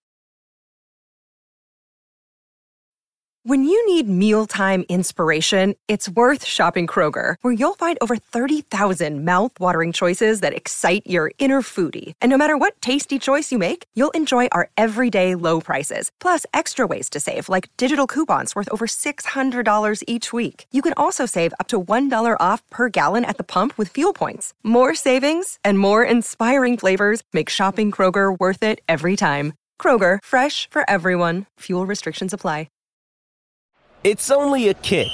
When you need mealtime inspiration, it's worth shopping Kroger, where you'll find over 30,000 mouth-watering choices that excite your inner foodie. And no matter what tasty choice you make, you'll enjoy our everyday low prices, plus extra ways to save, like digital coupons worth over $600 each week. You can also save up to $1 off per gallon at the pump with fuel points. More savings and more inspiring flavors make shopping Kroger worth it every time. Kroger, fresh for everyone. Fuel restrictions apply. It's only a kick,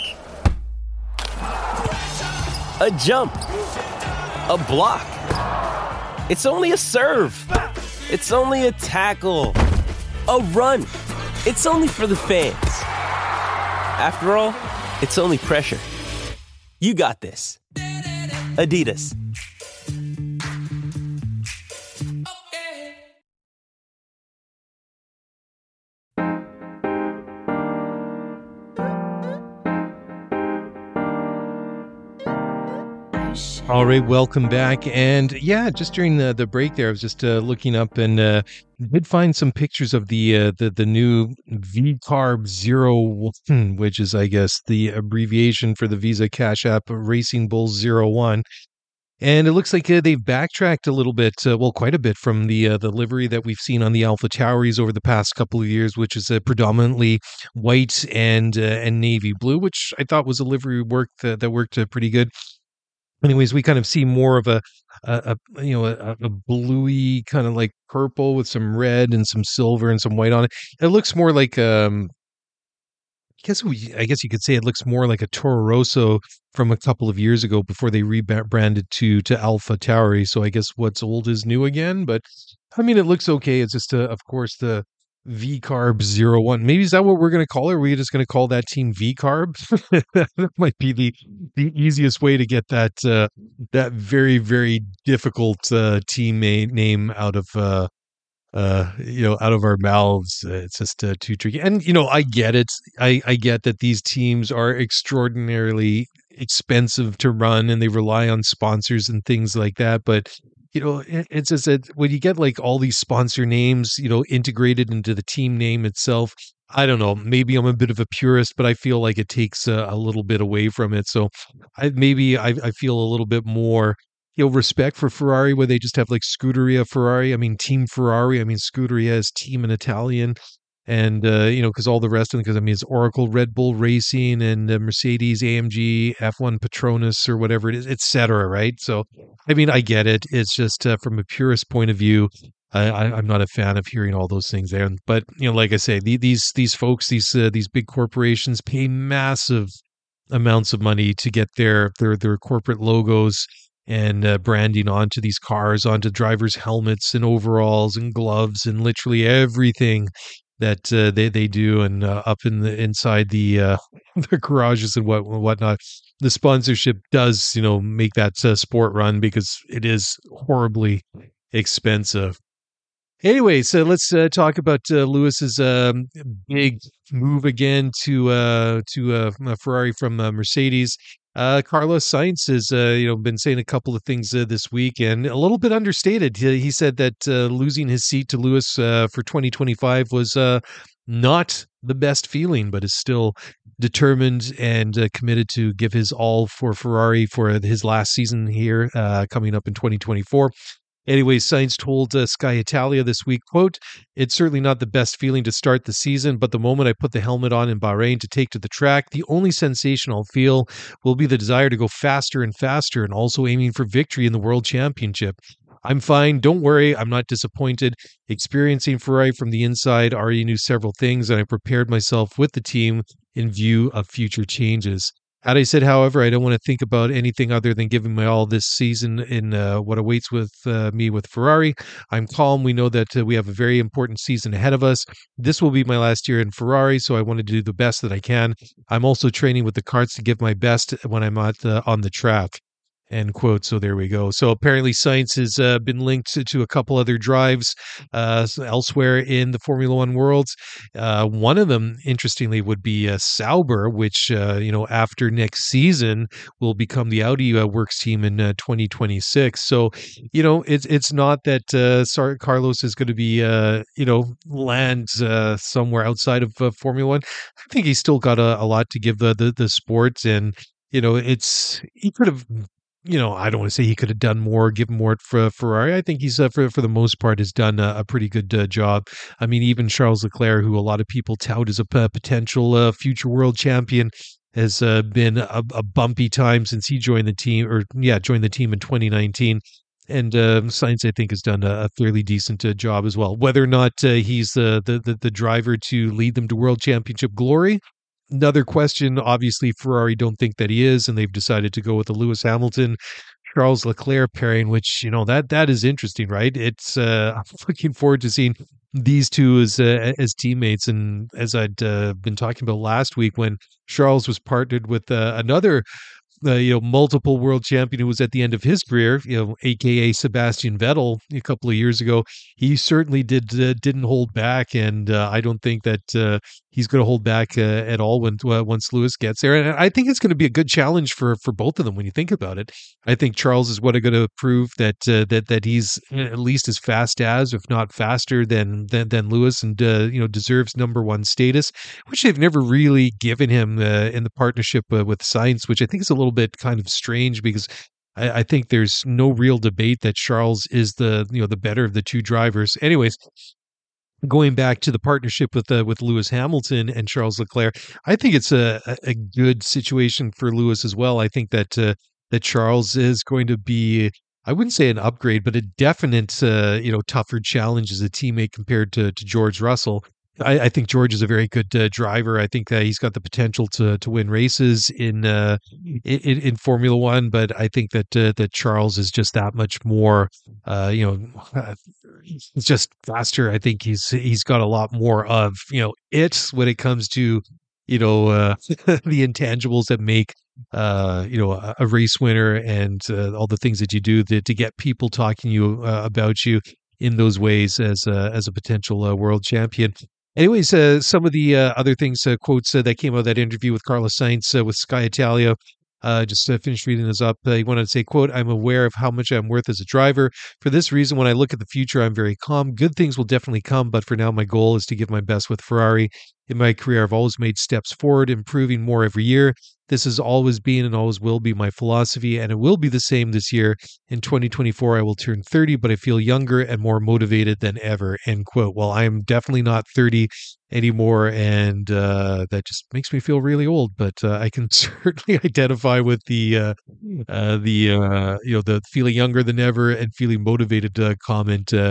a jump, a block. It's only a serve. It's only a tackle, a run. It's only for the fans. After all, it's only pressure. You got this. Adidas. All right, welcome back. And yeah, just during the break there, I was just looking up and did find some pictures of the new VCarb 01, which is, I guess, the abbreviation for the Visa Cash App Racing Bulls 01. And it looks like they've backtracked a little bit, quite a bit, from the livery that we've seen on the Alpha Tauris over the past couple of years, which is predominantly white and navy blue, which I thought was a livery that worked pretty good. Anyways, we kind of see more of a bluey kind of like purple with some red and some silver and some white on it. It looks more like I guess you could say it looks more like a Toro Rosso from a couple of years ago before they rebranded to Alpha Tauri. So I guess what's old is new again. But I mean, it looks okay. It's just of course the VCarb 01. Maybe is that what we're going to call it? Are we just going to call that team VCarb? That might be the easiest way to get that very, very difficult team name out of our mouths. It's just too tricky. And I get it. I get that these teams are extraordinarily expensive to run and they rely on sponsors and things like that. But it's just that when you get like all these sponsor names, integrated into the team name itself, I don't know, maybe I'm a bit of a purist, but I feel like it takes a little bit away from it. So I feel a little bit more, respect for Ferrari, where they just have like Scuderia Ferrari. I mean, Team Ferrari. I mean, Scuderia is team in Italian. And, because all the rest of it, because I mean, it's Oracle Red Bull Racing and Mercedes AMG F1 Petronas or whatever it is, et cetera, right? So, I mean, I get it. It's just from a purist point of view, I'm not a fan of hearing all those things there. But like I say, these folks, these big corporations pay massive amounts of money to get their corporate logos and branding onto these cars, onto drivers' helmets and overalls and gloves and literally everything that they do, and up inside the the garages and whatnot. The sponsorship does make that sport run, because it is horribly expensive. Anyway, so let's talk about Lewis's big move again to Ferrari from Mercedes. Carlos Sainz has been saying a couple of things this week, and a little bit understated. He said that losing his seat to Lewis for 2025 was not the best feeling, but is still determined and committed to give his all for Ferrari for his last season here coming up in 2024. Anyway, Sainz told Sky Italia this week, quote, "It's certainly not the best feeling to start the season, but the moment I put the helmet on in Bahrain to take to the track, the only sensation I'll feel will be the desire to go faster and faster, and also aiming for victory in the World Championship. I'm fine. Don't worry. I'm not disappointed. Experiencing Ferrari from the inside, already knew several things, and I prepared myself with the team in view of future changes. Had said, however, I don't want to think about anything other than giving my all this season in what awaits with me with Ferrari. I'm calm. We know that we have a very important season ahead of us. This will be my last year in Ferrari, so I want to do the best that I can. I'm also training with the karts to give my best when I'm on the track." End quote. So there we go. So apparently Sainz has been linked to a couple other drives elsewhere in the Formula One world. One of them, interestingly, would be Sauber, which, after next season will become the Audi works team in 2026. So, it's not that Carlos is going to be, land somewhere outside of Formula One. I think he's still got a lot to give the sport, and, he could have, I don't want to say he could have done more, given more for Ferrari. I think he's, for the most part, has done a pretty good job. I mean, even Charles Leclerc, who a lot of people tout as a potential future world champion, has been a bumpy time since he joined the team in 2019. And Sainz, I think, has done a fairly decent job as well. Whether or not he's the driver to lead them to world championship glory, another question. Obviously, Ferrari don't think that he is, and they've decided to go with the Lewis Hamilton, Charles Leclerc pairing, which, that is interesting, right? It's I'm looking forward to seeing these two as teammates. And as I'd been talking about last week, when Charles was partnered with another multiple world champion who was at the end of his career, AKA Sebastian Vettel, a couple of years ago, he certainly didn't hold back, and I don't think that he's going to hold back at all once Lewis gets there. And I think it's going to be a good challenge for both of them when you think about it. I think Charles is going to prove that he's at least as fast as, if not faster than Lewis, and deserves number one status, which they've never really given him in the partnership with Sainz, which I think is a little bit kind of strange, because I think there's no real debate that Charles is the better of the two drivers. Anyways, going back to the partnership with Lewis Hamilton and Charles Leclerc, I think it's a good situation for Lewis as well. I think that Charles is going to be, I wouldn't say an upgrade, but a definite tougher challenge as a teammate compared to George Russell. I think George is a very good driver. I think that he's got the potential to win races in Formula One, but I think that Charles is just that much more, he's just faster. I think he's got a lot more of it when it comes to the intangibles that make a race winner, and all the things that you do to get people talking to you about you in those ways as a potential world champion. Anyways, some of the other things, quotes that came out of that interview with Carlos Sainz with Sky Italia. Just finished reading this up. He wanted to say, quote, "I'm aware of how much I'm worth as a driver. For this reason, when I look at the future, I'm very calm. Good things will definitely come, but for now, my goal is to give my best with Ferrari. In my career, I've always made steps forward, improving more every year. This has always been and always will be my philosophy, and it will be the same this year. In 2024, I will turn 30, but I feel younger and more motivated than ever," end quote. Well, I am definitely not 30 anymore, and that just makes me feel really old, but I can certainly identify with the feeling younger than ever and feeling motivated comment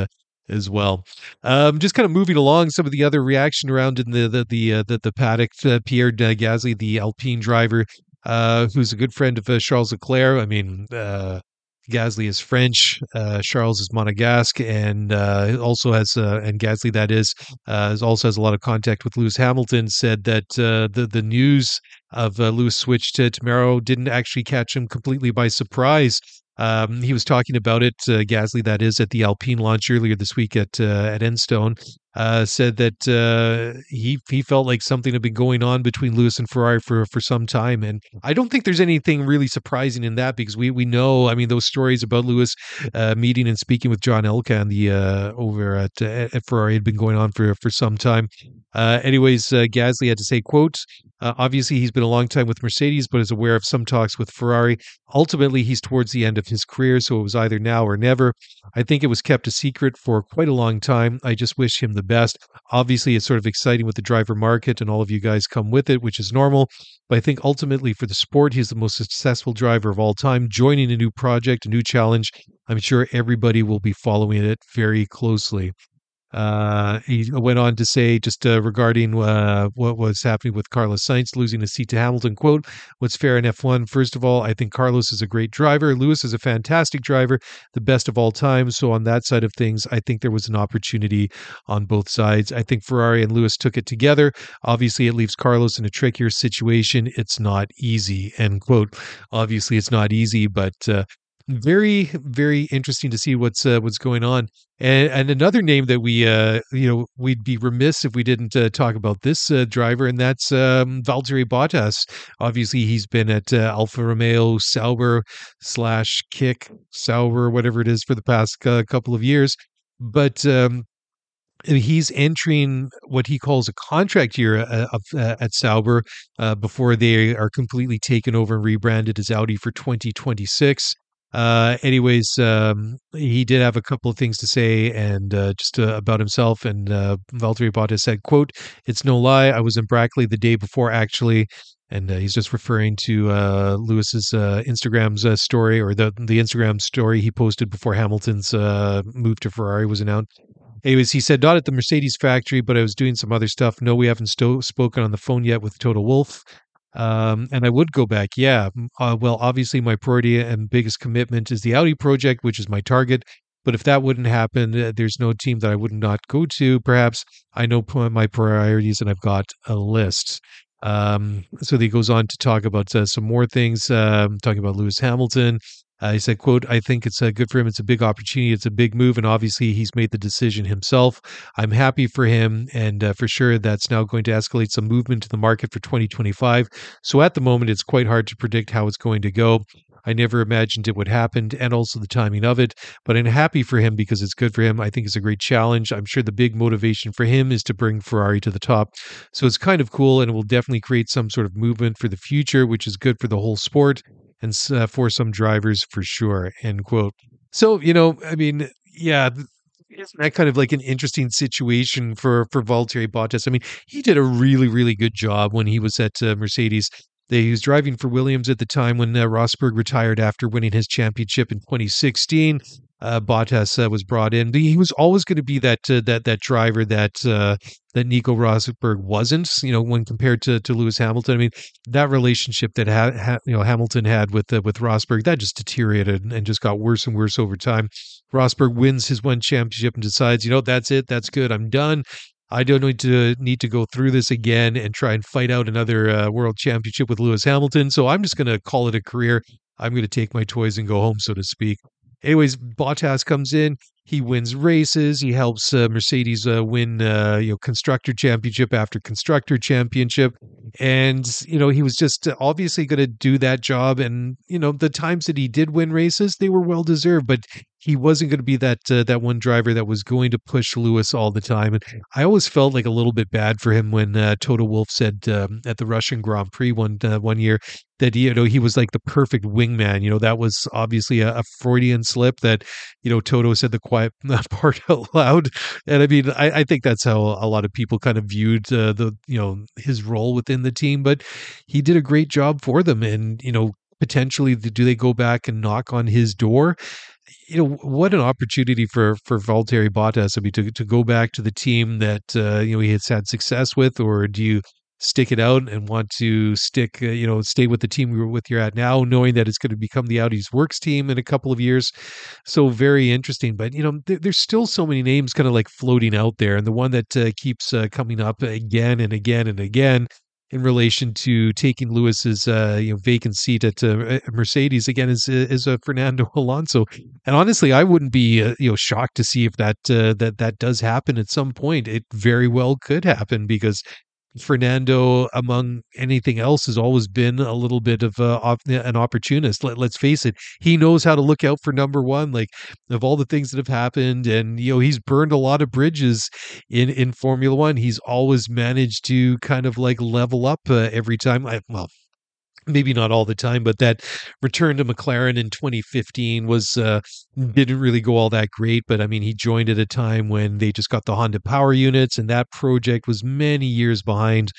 as well. Just kind of moving along, some of the other reaction around in the paddock. Pierre Gasly, the Alpine driver, who's a good friend of Charles Leclerc. I mean, Gasly is French, Charles is Monegasque, and also has and Gasly, that is also has a lot of contact with Lewis Hamilton. Said that the news of Lewis' switch to Camaro didn't actually catch him completely by surprise. He was talking about it, Gasly, that is, at the Alpine launch earlier this week at Enstone. Said that he felt like something had been going on between Lewis and Ferrari for some time, and I don't think there's anything really surprising in that, because we know, I mean, those stories about Lewis meeting and speaking with John Elkann, the over at Ferrari, had been going on for some time. Anyways, Gasly had to say, quote, obviously he's been a long time with Mercedes, but is aware of some talks with Ferrari. Ultimately, he's towards the end of his career, so it was either now or never. I think it was kept a secret for quite a long time. I just wish him the best. Obviously, it's sort of exciting with the driver market, and all of you guys come with it, which is normal. But I think ultimately for the sport, he's the most successful driver of all time. Joining a new project, a new challenge, I'm sure everybody will be following it very closely. He went on to say, just regarding what was happening with Carlos Sainz losing his seat to Hamilton, quote, what's fair in F1? First of all, I think Carlos is a great driver. Lewis is a fantastic driver, the best of all time. So on that side of things, I think there was an opportunity on both sides. I think Ferrari and Lewis took it together. Obviously, it leaves Carlos in a trickier situation. It's not easy, end quote. Obviously, it's not easy, but very, very interesting to see what's going on. And another name that we'd be remiss if we didn't talk about this driver, and that's Valtteri Bottas. Obviously, he's been at Alfa Romeo Sauber / Kick Sauber, whatever it is, for the past couple of years. But he's entering what he calls a contract year at Sauber before they are completely taken over and rebranded as Audi for 2026. Anyways, he did have a couple of things to say, and just about himself. And Valtteri Bottas said, quote, it's no lie, I was in Brackley the day before, actually. And he's just referring to Lewis's Instagram's story, or the Instagram story he posted before Hamilton's move to Ferrari was announced. Anyways, he said, not at the Mercedes factory, but I was doing some other stuff. No, we haven't spoken on the phone yet with Toto Wolff. And I would go back. Yeah. Well, obviously my priority and biggest commitment is the Audi project, which is my target. But if that wouldn't happen, there's no team that I would not go to. Perhaps I know my priorities, and I've got a list. So he goes on to talk about some more things, talking about Lewis Hamilton. He said, quote, I think it's good for him. It's a big opportunity. It's a big move. And obviously he's made the decision himself. I'm happy for him. And for sure, that's now going to escalate some movement to the market for 2025. So at the moment, it's quite hard to predict how it's going to go. I never imagined it would happen, and also the timing of it. But I'm happy for him because it's good for him. I think it's a great challenge. I'm sure the big motivation for him is to bring Ferrari to the top. So it's kind of cool, and it will definitely create some sort of movement for the future, which is good for the whole sport and for some drivers for sure, end quote. So, I mean, yeah, isn't that kind of like an interesting situation for Valtteri Bottas? I mean, he did a really, really good job when he was at Mercedes. He was driving for Williams at the time when Rosberg retired after winning his championship in 2016. Bottas was brought in. He was always going to be that driver that Nico Rosberg wasn't. When compared to Lewis Hamilton. I mean, that relationship that Hamilton had with Rosberg, that just deteriorated and just got worse and worse over time. Rosberg wins his one championship and decides, that's it, that's good, I'm done. I don't need to go through this again and try and fight out another world championship with Lewis Hamilton. So I'm just going to call it a career. I'm going to take my toys and go home, so to speak. Anyways, Bottas comes in. He wins races. He helps Mercedes win, constructor championship after constructor championship. And, he was just obviously going to do that job. And, the times that he did win races, they were well deserved. But he wasn't going to be that one driver that was going to push Lewis all the time. And I always felt like a little bit bad for him when Toto Wolff said at the Russian Grand Prix one year that he was like the perfect wingman. That was obviously a Freudian slip that Toto said the quiet part out loud. And I mean, I think that's how a lot of people kind of viewed his role within the team. But he did a great job for them. And potentially, do they go back and knock on his door what an opportunity for Valtteri Bottas. I mean, to go back to the team that he has had success with, or do you stick it out and want to stay with the team you're at now, knowing that it's going to become the Audi's works team in a couple of years? So very interesting. But there's still so many names kind of like floating out there, and the one that keeps coming up again and again and again in relation to taking Lewis's vacant seat at Mercedes again is Fernando Alonso. And honestly, I wouldn't be shocked to see if that does happen at some point. It very well could happen, because Fernando, among anything else, has always been a little bit of an opportunist. Let's face it. He knows how to look out for number one, like, of all the things that have happened. And, he's burned a lot of bridges in Formula One. He's always managed to kind of like level up every time. Maybe not all the time, but that return to McLaren in 2015 didn't really go all that great. But I mean, he joined at a time when they just got the Honda power units, and that project was many years behind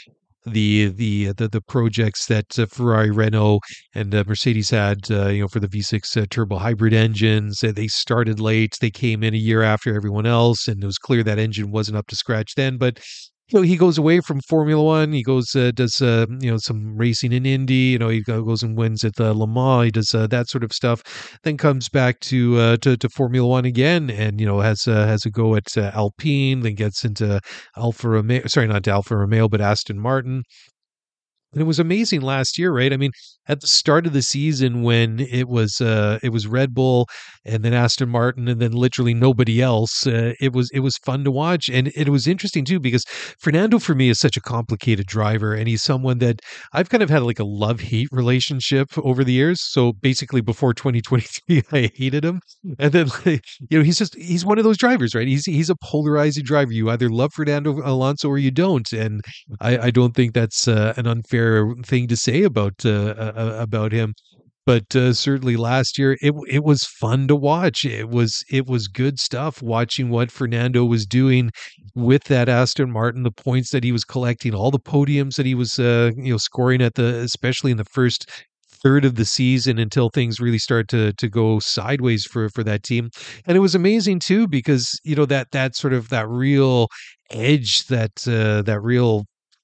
the projects that Ferrari, Renault, and Mercedes had, for the V6 turbo hybrid engines. They started late. They came in a year after everyone else, and it was clear that engine wasn't up to scratch then. But he goes away from Formula One. He goes, does some racing in Indy. He goes and wins at Le Mans. He does that sort of stuff. Then comes back to Formula One again, and has a go at Alpine. Then gets into Alfa Romeo. Sorry, not Alfa Romeo, but Aston Martin. And it was amazing last year, right? I mean, at the start of the season, when it was Red Bull and then Aston Martin and then literally nobody else, it was fun to watch. And it was interesting too, because Fernando for me is such a complicated driver, and he's someone that I've kind of had like a love-hate relationship over the years. So basically before 2023, I hated him. And then he's one of those drivers, right? He's a polarizing driver. You either love Fernando Alonso or you don't. And I don't think that's an unfair thing to say about him. But certainly last year it was fun to watch. It was good stuff watching what Fernando was doing with that Aston Martin, the points that he was collecting, all the podiums that he was scoring especially in the first third of the season, until things really start to go sideways for that team. And it was amazing too, because that sort of that real edge, that real,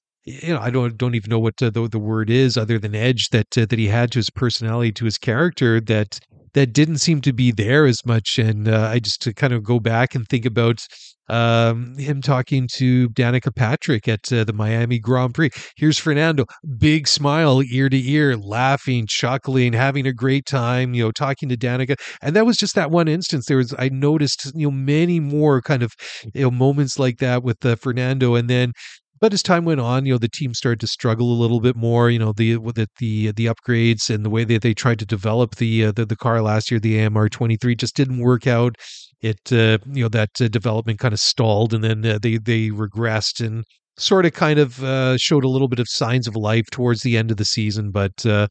I don't even know what the word is other than edge that he had to his personality, to his character, that didn't seem to be there as much. And I just to kind of go back and think about him talking to Danica Patrick at the Miami Grand Prix. Here's Fernando, big smile ear to ear, laughing, chuckling, having a great time, talking to Danica. And that was just that one instance. I noticed, many more kind of, moments like that with Fernando. And then, but as time went on, the team started to struggle a little bit more. The upgrades and the way that they tried to develop the car last year, the AMR 23, just didn't work out. It that development kind of stalled, and then they regressed and sort of kind of showed a little bit of signs of life towards the end of the season. But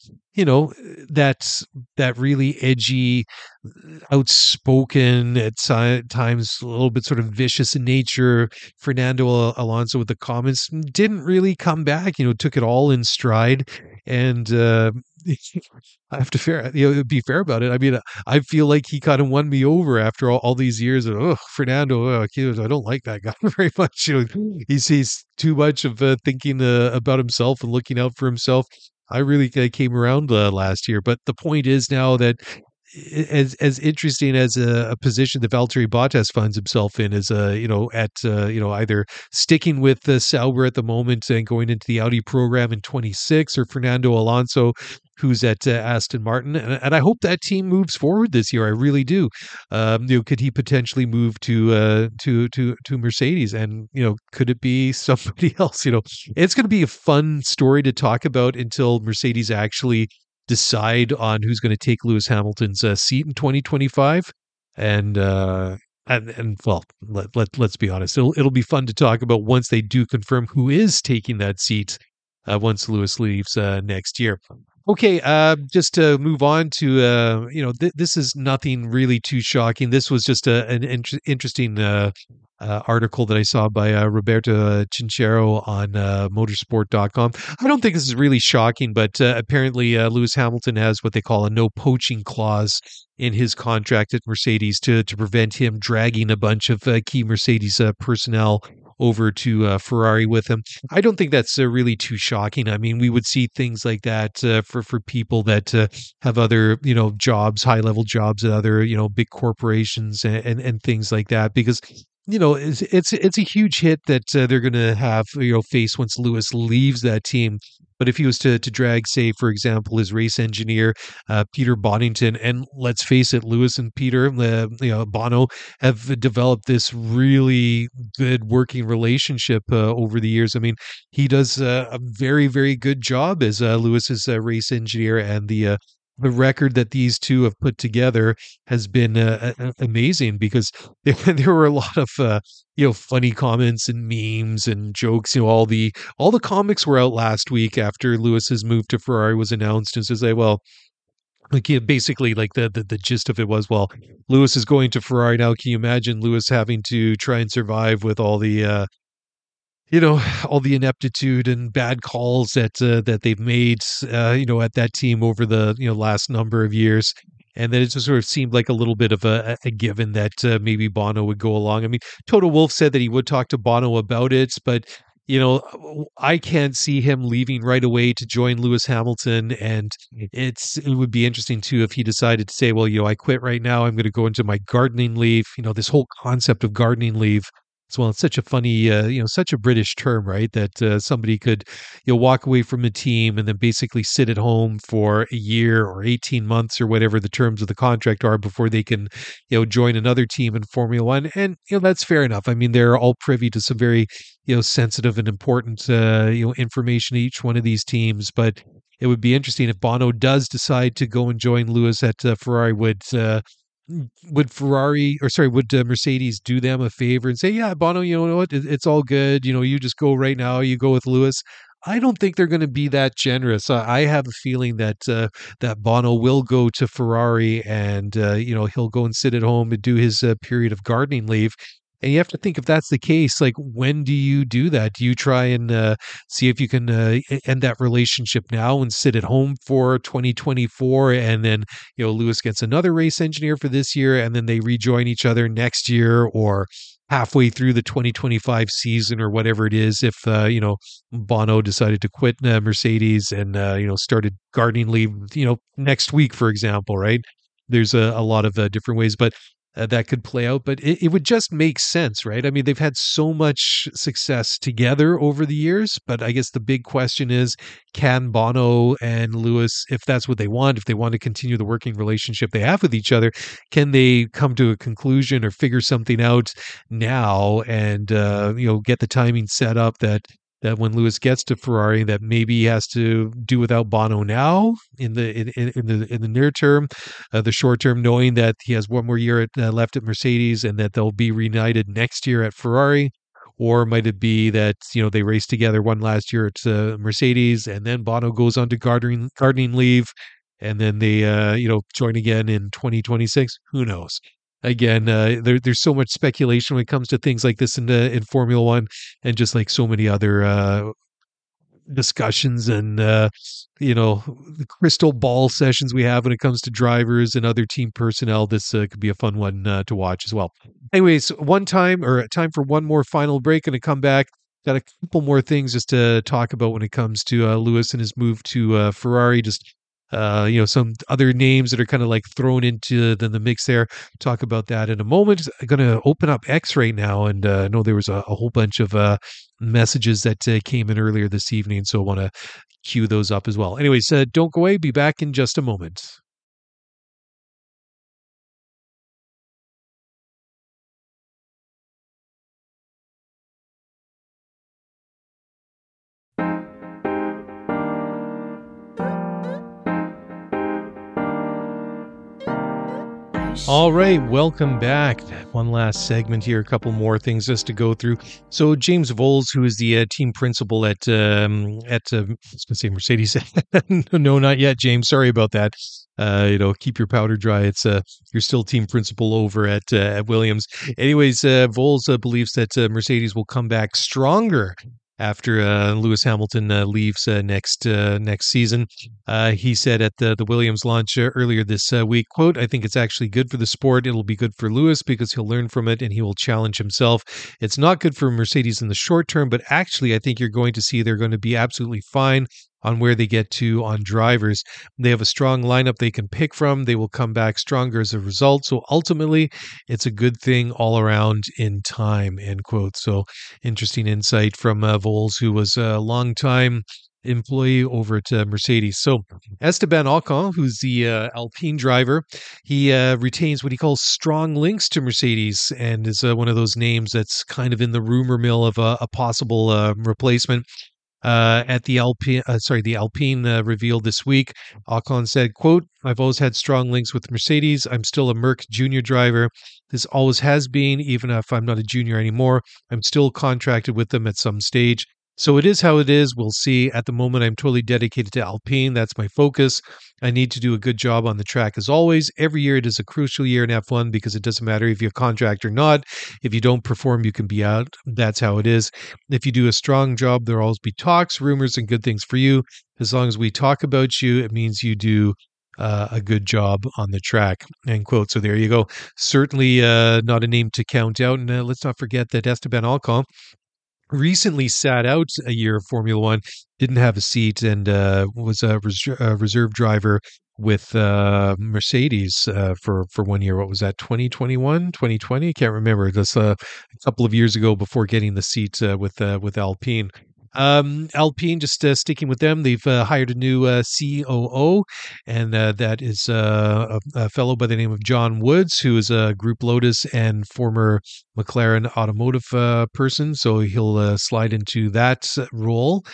that really edgy, outspoken, at times a little bit sort of vicious in nature, Fernando Alonso with the comments didn't really come back. Took it all in stride. And I have to be fair about it. I mean, I feel like he kind of won me over after all these years of Fernando. I don't like that guy very much. He sees too much of thinking about himself and looking out for himself. I really came around last year. But the point is now that as interesting as a position that Valtteri Bottas finds himself in is either sticking with Sauber at the moment and going into the Audi program in 26, or Fernando Alonso, who's at Aston Martin, and I hope that team moves forward this year. I really do. Could he potentially move to Mercedes, and could it be somebody else? It's going to be a fun story to talk about until Mercedes actually decide on who's going to take Lewis Hamilton's seat in 2025. And well, let's be honest, it'll be fun to talk about once they do confirm who is taking that seat once Lewis leaves next year. Okay, just to move on to this is nothing really too shocking. This was just an interesting article that I saw by Roberto Chinchero on motorsport.com. I don't think this is really shocking, but apparently Lewis Hamilton has what they call a no poaching clause in his contract at Mercedes to prevent him dragging a bunch of key Mercedes personnel over to Ferrari with him. I don't think that's really too shocking. I mean, we would see things like that for people that have other jobs, high level jobs at other big corporations and things like that, because it's a huge hit that they're going to have face once Lewis leaves that team. But if he was to drag, say, for example, his race engineer, Peter Bonington, and let's face it, Lewis and Peter, Bono, have developed this really good working relationship over the years. I mean, he does a very, very good job as Lewis's race engineer, and the record that these two have put together has been amazing, because there were a lot of funny comments and memes and jokes. All the comics were out last week after Lewis's move to Ferrari was announced, and so say, well, like basically like the gist of it was, well, Lewis is going to Ferrari now. Can you imagine Lewis having to try and survive with all the all the ineptitude and bad calls that they've made, at that team over the last number of years, and then it just sort of seemed like a little bit of a given that maybe Bono would go along. I mean, Toto Wolff said that he would talk to Bono about it, but I can't see him leaving right away to join Lewis Hamilton, and it would be interesting too if he decided to say, well, I quit right now. I'm going to go into my gardening leave. This whole concept of gardening leave. So, well, it's such a funny, such a British term, right? That somebody could, walk away from a team and then basically sit at home for a year or 18 months or whatever the terms of the contract are before they can, join another team in Formula One. And, that's fair enough. I mean, they're all privy to some very, sensitive and important, information, each one of these teams. But it would be interesting if Bono does decide to go and join Lewis at Ferrari. Would Mercedes do them a favor and say, yeah, Bono, you know what, it's all good. You just go right now. You go with Lewis. I don't think they're going to be that generous. I have a feeling that that Bono will go to Ferrari, and he'll go and sit at home and do his period of gardening leave. And you have to think, if that's the case, like, when do you do that? Do you try and see if you can end that relationship now and sit at home for 2024, and then Lewis gets another race engineer for this year, and then they rejoin each other next year, or halfway through the 2025 season, or whatever it is, if Bono decided to quit Mercedes and started gardening leave next week, for example, right? There's a lot of different ways, but that could play out, but it would just make sense, right? I mean, they've had so much success together over the years, but I guess the big question is, can Bono and Lewis, if that's what they want, if they want to continue the working relationship they have with each other, can they come to a conclusion or figure something out now, and get the timing set up that when Lewis gets to Ferrari, that maybe he has to do without Bono now in the near term, the short term, knowing that he has one more year left at Mercedes, and that they'll be reunited next year at Ferrari. Or might it be that they race together one last year at Mercedes, and then Bono goes on to gardening leave, and then they join again in 2026? Who knows? Again, there's so much speculation when it comes to things like this in Formula One, and just like so many other discussions and the crystal ball sessions we have when it comes to drivers and other team personnel. This could be a fun one to watch as well. Anyways, time for one more final break, and to come back, got a couple more things just to talk about when it comes to Lewis and his move to Ferrari. Just some other names that are kind of like thrown into the mix there. Talk about that in a moment. I'm going to open up X right now, and I know there was a whole bunch of messages that came in earlier this evening, so I want to queue those up as well. Anyways, don't go away. Be back in just a moment. All right, welcome back. One last segment here, a couple more things just to go through. So James Voles, who is the team principal at I was going to say Mercedes. No, not yet, James. Sorry about that. Keep your powder dry. It's you're still team principal over at Williams. Anyways, Voles believes that Mercedes will come back stronger after Lewis Hamilton leaves next season. He said at the Williams launch earlier this week, quote, "I think it's actually good for the sport. It'll be good for Lewis because he'll learn from it and he will challenge himself. It's not good for Mercedes in the short term, but actually I think you're going to see they're going to be absolutely fine on where they get to on drivers. They have a strong lineup they can pick from. They will come back stronger as a result. So ultimately, it's a good thing all around in time," end quote. So interesting insight from Voles, who was a longtime employee over at Mercedes. So Esteban Ocon, who's the Alpine driver, he retains what he calls strong links to Mercedes and is one of those names that's kind of in the rumor mill of a possible replacement. At the Alpine revealed this week, Ocon said, quote, "I've always had strong links with Mercedes. I'm still a Merc junior driver. This always has been, even if I'm not a junior anymore. I'm still contracted with them at some stage. So it is how it is. We'll see. At the moment, I'm totally dedicated to Alpine. That's my focus. I need to do a good job on the track as always. Every year it is a crucial year in F1 because it doesn't matter if you have a contract or not. If you don't perform, you can be out. That's how it is. If you do a strong job, there'll always be talks, rumors, and good things for you. As long as we talk about you, it means you do a good job on the track," end quote. So there you go. Certainly not a name to count out. And let's not forget that Esteban Ocon recently sat out a year of Formula One, didn't have a seat, and was a reserve driver with Mercedes for 1 year. What was that, 2021, 2020? Can't remember. That's a couple of years ago before getting the seat with Alpine. Alpine, just sticking with them, they've hired a new COO, and that is a fellow by the name of John Woods, who is a Group Lotus and former McLaren automotive person. So he'll slide into that role.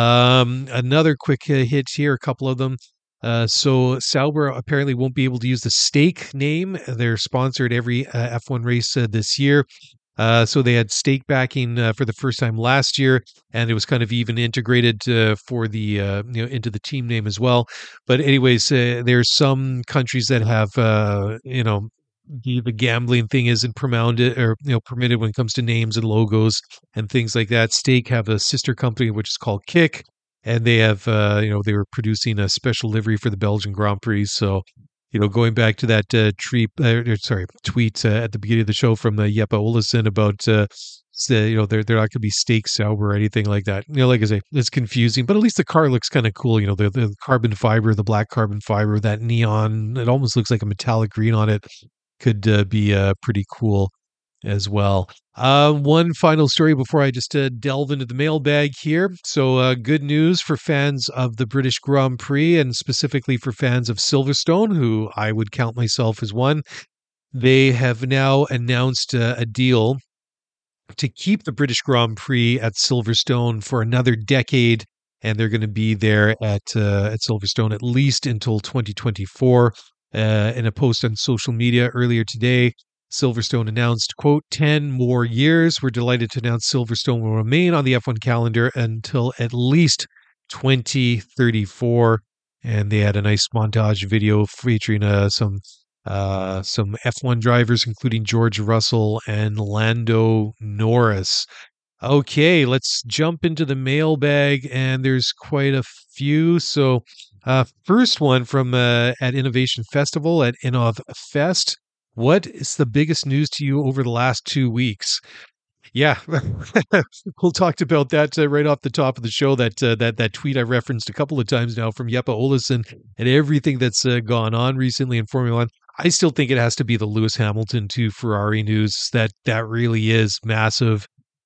Another quick hit here, a couple of them. So Sauber apparently won't be able to use the Stake name. They're sponsored every F1 race this year. So they had stake backing for the first time last year, and it was kind of even integrated for the into the team name as well. But anyways, there's some countries that have the gambling thing isn't permitted when it comes to names and logos and things like that. Stake have a sister company which is called Kick, and they have they were producing a special livery for the Belgian Grand Prix. So, going back to that tweet at the beginning of the show from Jeppe Olesen about they're not going to be Stake Sauber or anything like that. Like I say, it's confusing, but at least the car looks kind of cool. The carbon fiber, the black carbon fiber, that neon, it almost looks like a metallic green on it. Could be pretty cool as well. One final story before I just delve into the mailbag here. So good news for fans of the British Grand Prix, and specifically for fans of Silverstone, who I would count myself as one. They have now announced a deal to keep the British Grand Prix at Silverstone for another decade, and they're going to be there at Silverstone at least until 2024. In a post on social media earlier today, Silverstone announced, quote, 10 more years. We're delighted to announce Silverstone will remain on the F1 calendar until at least 2034. And they had a nice montage video featuring some F1 drivers, including George Russell and Lando Norris. Okay, let's jump into the mailbag, and there's quite a few. So first one from at Innovation Festival at InnovFest. What is the biggest news to you over the last 2 weeks? Yeah, we'll talk about that right off the top of the show. That tweet I referenced a couple of times now from Jeppe Olesen and everything that's gone on recently in Formula One. I still think it has to be the Lewis Hamilton to Ferrari news. That really is massive.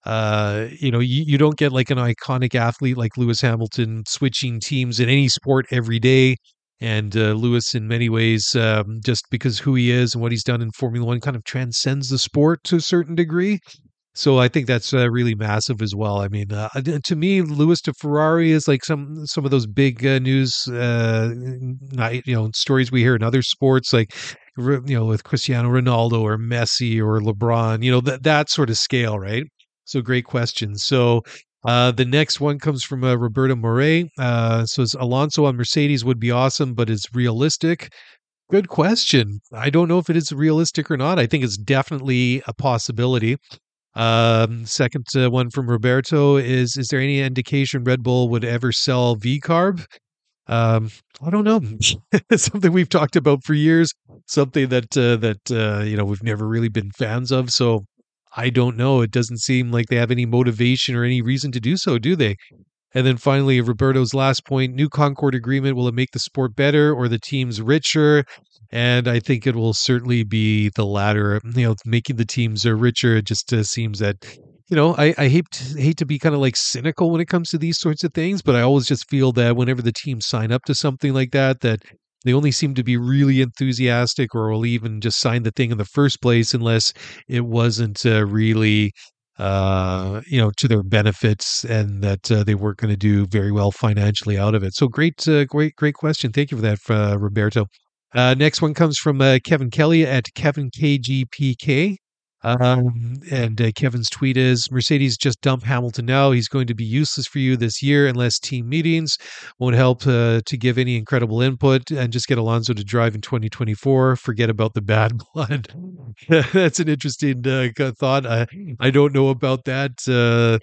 You don't get like an iconic athlete like Lewis Hamilton switching teams in any sport every day. And Lewis, in many ways, just because who he is and what he's done in Formula One, kind of transcends the sport to a certain degree. So I think that's really massive as well. I mean, to me, Lewis to Ferrari is like some of those big news, stories we hear in other sports. Like, with Cristiano Ronaldo or Messi or LeBron, that sort of scale, right? So great question. So the next one comes from Roberta Moret. Says Alonso on Mercedes would be awesome, but is realistic? Good question. I don't know if it is realistic or not. I think it's definitely a possibility. Second one from Roberto is there any indication Red Bull would ever sell V-Carb? I don't know. Something we've talked about for years, something that we've never really been fans of. So I don't know. It doesn't seem like they have any motivation or any reason to do so, do they? And then finally, Roberto's last point, new Concord agreement, will it make the sport better or the teams richer? And I think it will certainly be the latter, making the teams richer. It just seems that, I hate to be kind of like cynical when it comes to these sorts of things, but I always just feel that whenever the teams sign up to something like that they only seem to be really enthusiastic or will even just sign the thing in the first place unless it wasn't really to their benefits and that they weren't going to do very well financially out of it. So great question. Thank you for that, Roberto. Next one comes from Kevin Kelly at Kevin KGPK. And Kevin's tweet is, Mercedes just dump Hamilton now. He's going to be useless for you this year unless team meetings won't help to give any incredible input, and just get Alonso to drive in 2024. Forget about the bad blood. That's an interesting thought. I don't know about that.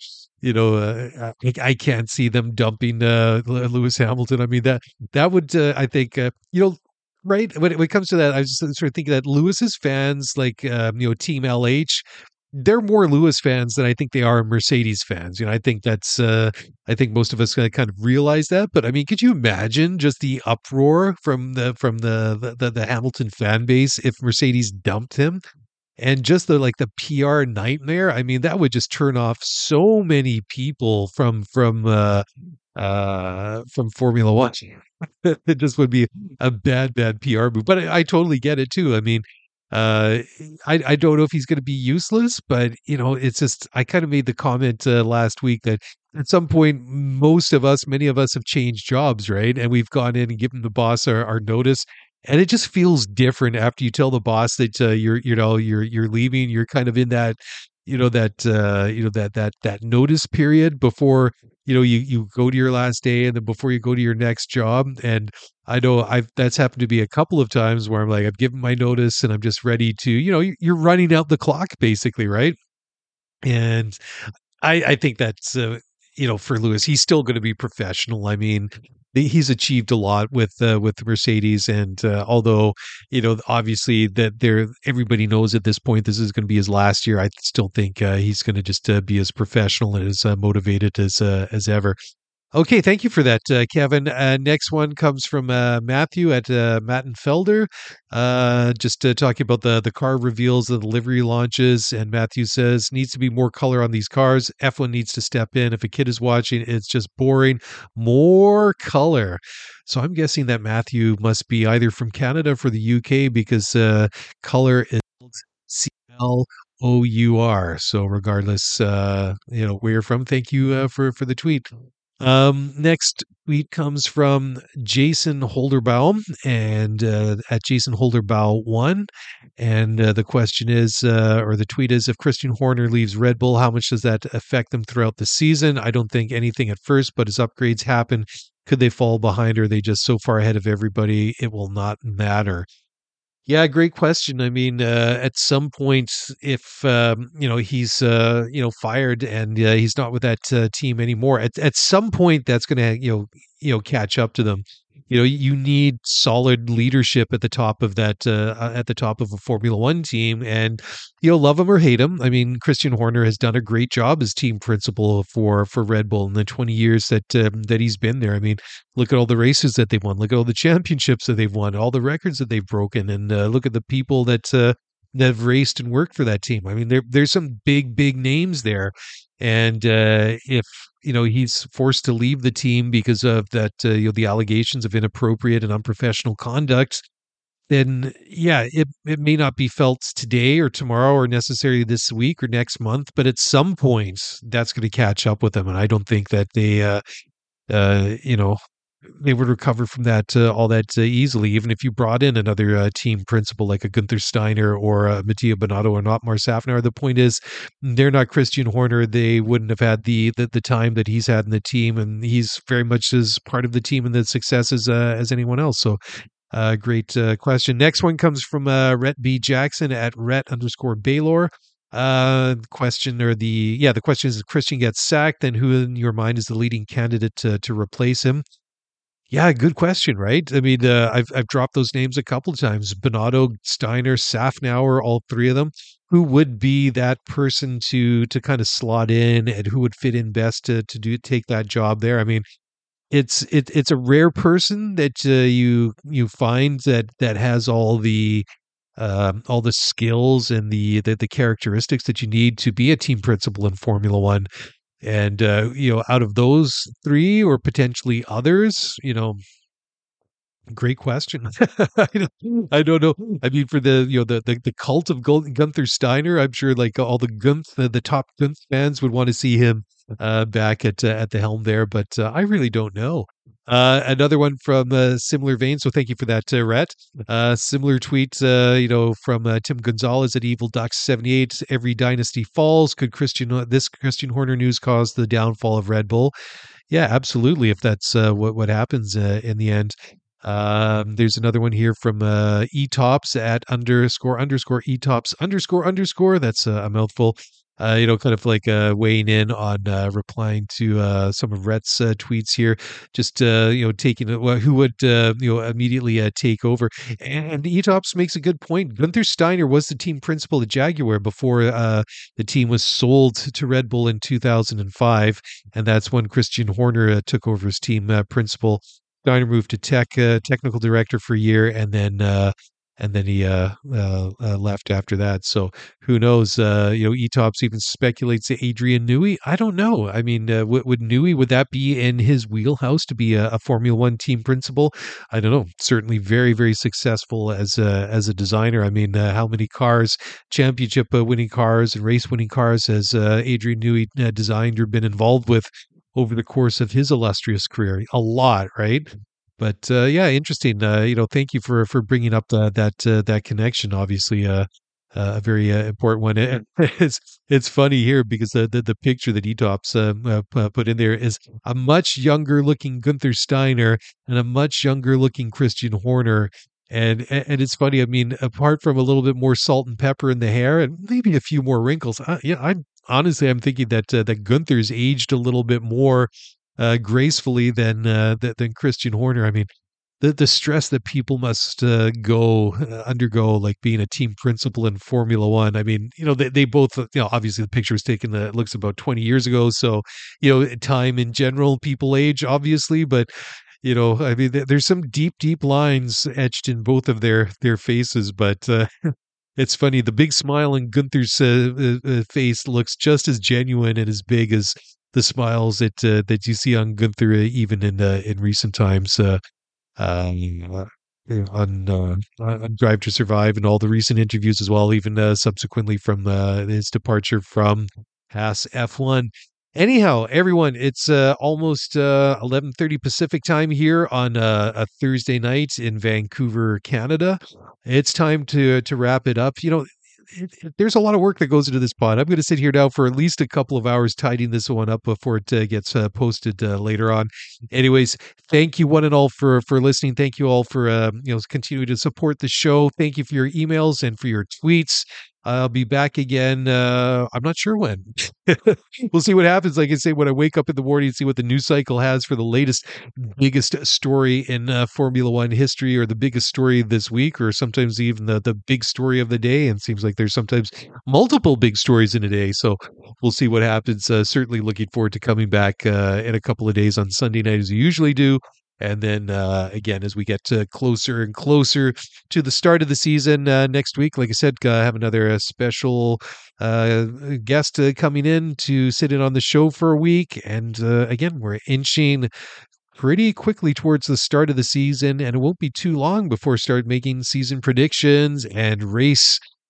I can't see them dumping Lewis Hamilton. I mean, that would, I think, right. When it comes to that, I was just sort of thinking that Lewis's fans, like, Team LH, they're more Lewis fans than I think they are Mercedes fans. I think I think most of us kind of realize that. But I mean, could you imagine just the uproar from the Hamilton fan base if Mercedes dumped him? And just the PR nightmare. I mean, that would just turn off so many people from Formula One. It just would be a bad PR move. But I totally get it too. I mean, I don't know if he's going to be useless, but it's just, I kind of made the comment last week that at some point, many of us have changed jobs, right? And we've gone in and given the boss our notice. And it just feels different after you tell the boss that you're leaving. You're kind of in that that notice period before you go to your last day, and then before you go to your next job. And I know that's happened to be a couple of times where I'm like, I've given my notice and I'm just ready to, you're running out the clock basically, right? And I think that's for Lewis, he's still going to be professional. I mean, he's achieved a lot with Mercedes, and although obviously that everybody knows at this point this is going to be his last year, I still think he's going to just be as professional and as motivated as ever. Okay, thank you for that, Kevin. Next one comes from Matthew at Mattenfelder, just talking about the car reveals, the livery launches, and Matthew says, needs to be more color on these cars. F1 needs to step in. If a kid is watching, it's just boring. More color. So I'm guessing that Matthew must be either from Canada or for the UK, because color is CLOUR. So regardless, where you're from, thank you for the tweet. Next tweet comes from Jason Holderbaum, and at Jason Holderbaum 1, and the question is, or the tweet is, if Christian Horner leaves Red Bull, how much does that affect them throughout the season? I don't think anything at first, but as upgrades happen, could they fall behind, or are they just so far ahead of everybody it will not matter? Yeah, great question. I mean, at some point, if he's fired and he's not with that team anymore, at some point that's going to catch up to them. You need solid leadership at the top of that at the top of a Formula One team, and love him or hate him. I mean, Christian Horner has done a great job as team principal for Red Bull in the 20 years that he's been there. I mean, look at all the races that they've won, look at all the championships that they've won, all the records that they've broken, and look at the people that have raced and worked for that team. I mean, there's some big names there, and if he's forced to leave the team because of that, the allegations of inappropriate and unprofessional conduct, then it may not be felt today or tomorrow or necessarily this week or next month, but at some point that's going to catch up with them. And I don't think that they, they would recover from that all that easily, even if you brought in another team principal like a Gunther Steiner or Mattia Bonato or not Otmar Safnar. The point is, they're not Christian Horner. They wouldn't have had the time that he's had in the team, and he's very much as part of the team and the success as anyone else. So great question. Next one comes from Rhett B. Jackson at Rhett_Baylor. The question is, if Christian gets sacked, then who in your mind is the leading candidate to replace him? Yeah, good question, right? I mean, I've dropped those names a couple of times. Bonato, Steiner, Safnauer, all three of them. Who would be that person to kind of slot in, and who would fit in best to take that job there? I mean, it's a rare person that you find that has all the skills and the characteristics that you need to be a team principal in Formula One. And, out of those three or potentially others, great question. I don't know. I mean, for the cult of Gunther Steiner, I'm sure like all the top Gunth fans would want to see him back at the helm there, but I really don't know. Another one from similar vein. So thank you for that, Rhett. Similar tweet, from Tim Gonzalez at Evil Ducks 78. Every dynasty falls. Could this Christian Horner news cause the downfall of Red Bull? Yeah, absolutely. If that's what happens in the end. There's another one here from etops at __etops__. That's a mouthful. Kind of like weighing in on replying to some of Rhett's tweets here, just taking who would immediately take over. And Etops makes a good point. Gunther Steiner was the team principal at Jaguar before the team was sold to Red Bull in 2005, and that's when Christian Horner took over as team principal. Steiner moved to technical director for a year, and then he left after that. So who knows? Etops even speculates that Adrian Newey. I don't know. I mean, would Newey, would that be in his wheelhouse to be a Formula One team principal? I don't know. Certainly very, very successful as a designer. I mean, how many cars, championship winning cars and race winning cars has Adrian Newey designed or been involved with over the course of his illustrious career? A lot, right? But interesting. Thank you for bringing up that connection. Obviously, a very important one. And it's funny here because the picture that Etops put in there is a much younger looking Gunther Steiner and a much younger looking Christian Horner. And it's funny. I mean, apart from a little bit more salt and pepper in the hair and maybe a few more wrinkles, I'm thinking that Gunther's aged a little bit more gracefully than Christian Horner. I mean, the stress that people must undergo, like being a team principal in Formula One. I mean, they both, obviously the picture was taken, it looks about 20 years ago. So, time in general, people age, obviously, but I mean, there's some deep, deep lines etched in both of their faces, but it's funny. The big smile on Gunther's face looks just as genuine and as big as the smiles that you see on Gunther, even in recent times, on Drive to Survive and all the recent interviews as well, even subsequently from his departure from Haas F1. Anyhow, everyone, it's almost 11:30 Pacific time here on a Thursday night in Vancouver, Canada. It's time to wrap it up. There's a lot of work that goes into this pod. I'm going to sit here now for at least a couple of hours tidying this one up before it gets posted later on. Anyways, thank you one and all for listening. Thank you all for continuing to support the show. Thank you for your emails and for your tweets. I'll be back again. I'm not sure when. We'll see what happens. Like I say, when I wake up in the morning and see what the news cycle has for the latest, biggest story in Formula One history, or the biggest story this week, or sometimes even the big story of the day. And it seems like there's sometimes multiple big stories in a day. So we'll see what happens. Certainly looking forward to coming back in a couple of days on Sunday night, as we usually do. And then again, as we get closer and closer to the start of the season next week, like I said, have another special guest coming in to sit in on the show for a week. And again, we're inching pretty quickly towards the start of the season, and it won't be too long before start making season predictions and race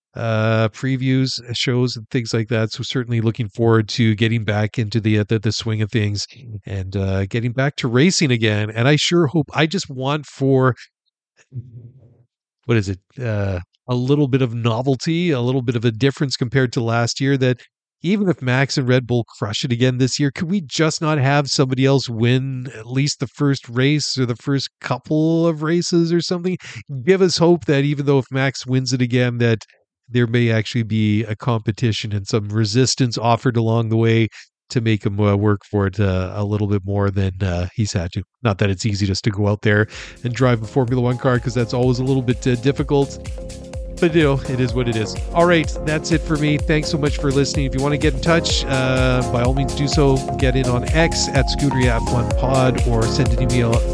previews, shows, and things like that. So certainly looking forward to getting back into the swing of things and getting back to racing again. And I sure hope, I just want for, what is it? A little bit of novelty, a little bit of a difference compared to last year, that even if Max and Red Bull crush it again this year, could we just not have somebody else win at least the first race or the first couple of races or something? Give us hope that even though if Max wins it again, that there may actually be a competition and some resistance offered along the way to make him work for it a little bit more than he's had to. Not that it's easy just to go out there and drive a Formula One car, because that's always a little bit difficult. But, it is what it is. All right, that's it for me. Thanks so much for listening. If you want to get in touch, by all means do so. Get in on X at ScuderiaF1Pod, or send an email at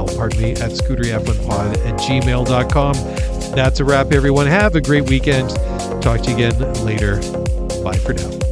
ScuderiaF1Pod@gmail.com. That's a wrap, everyone. Have a great weekend. Talk to you again later. Bye for now.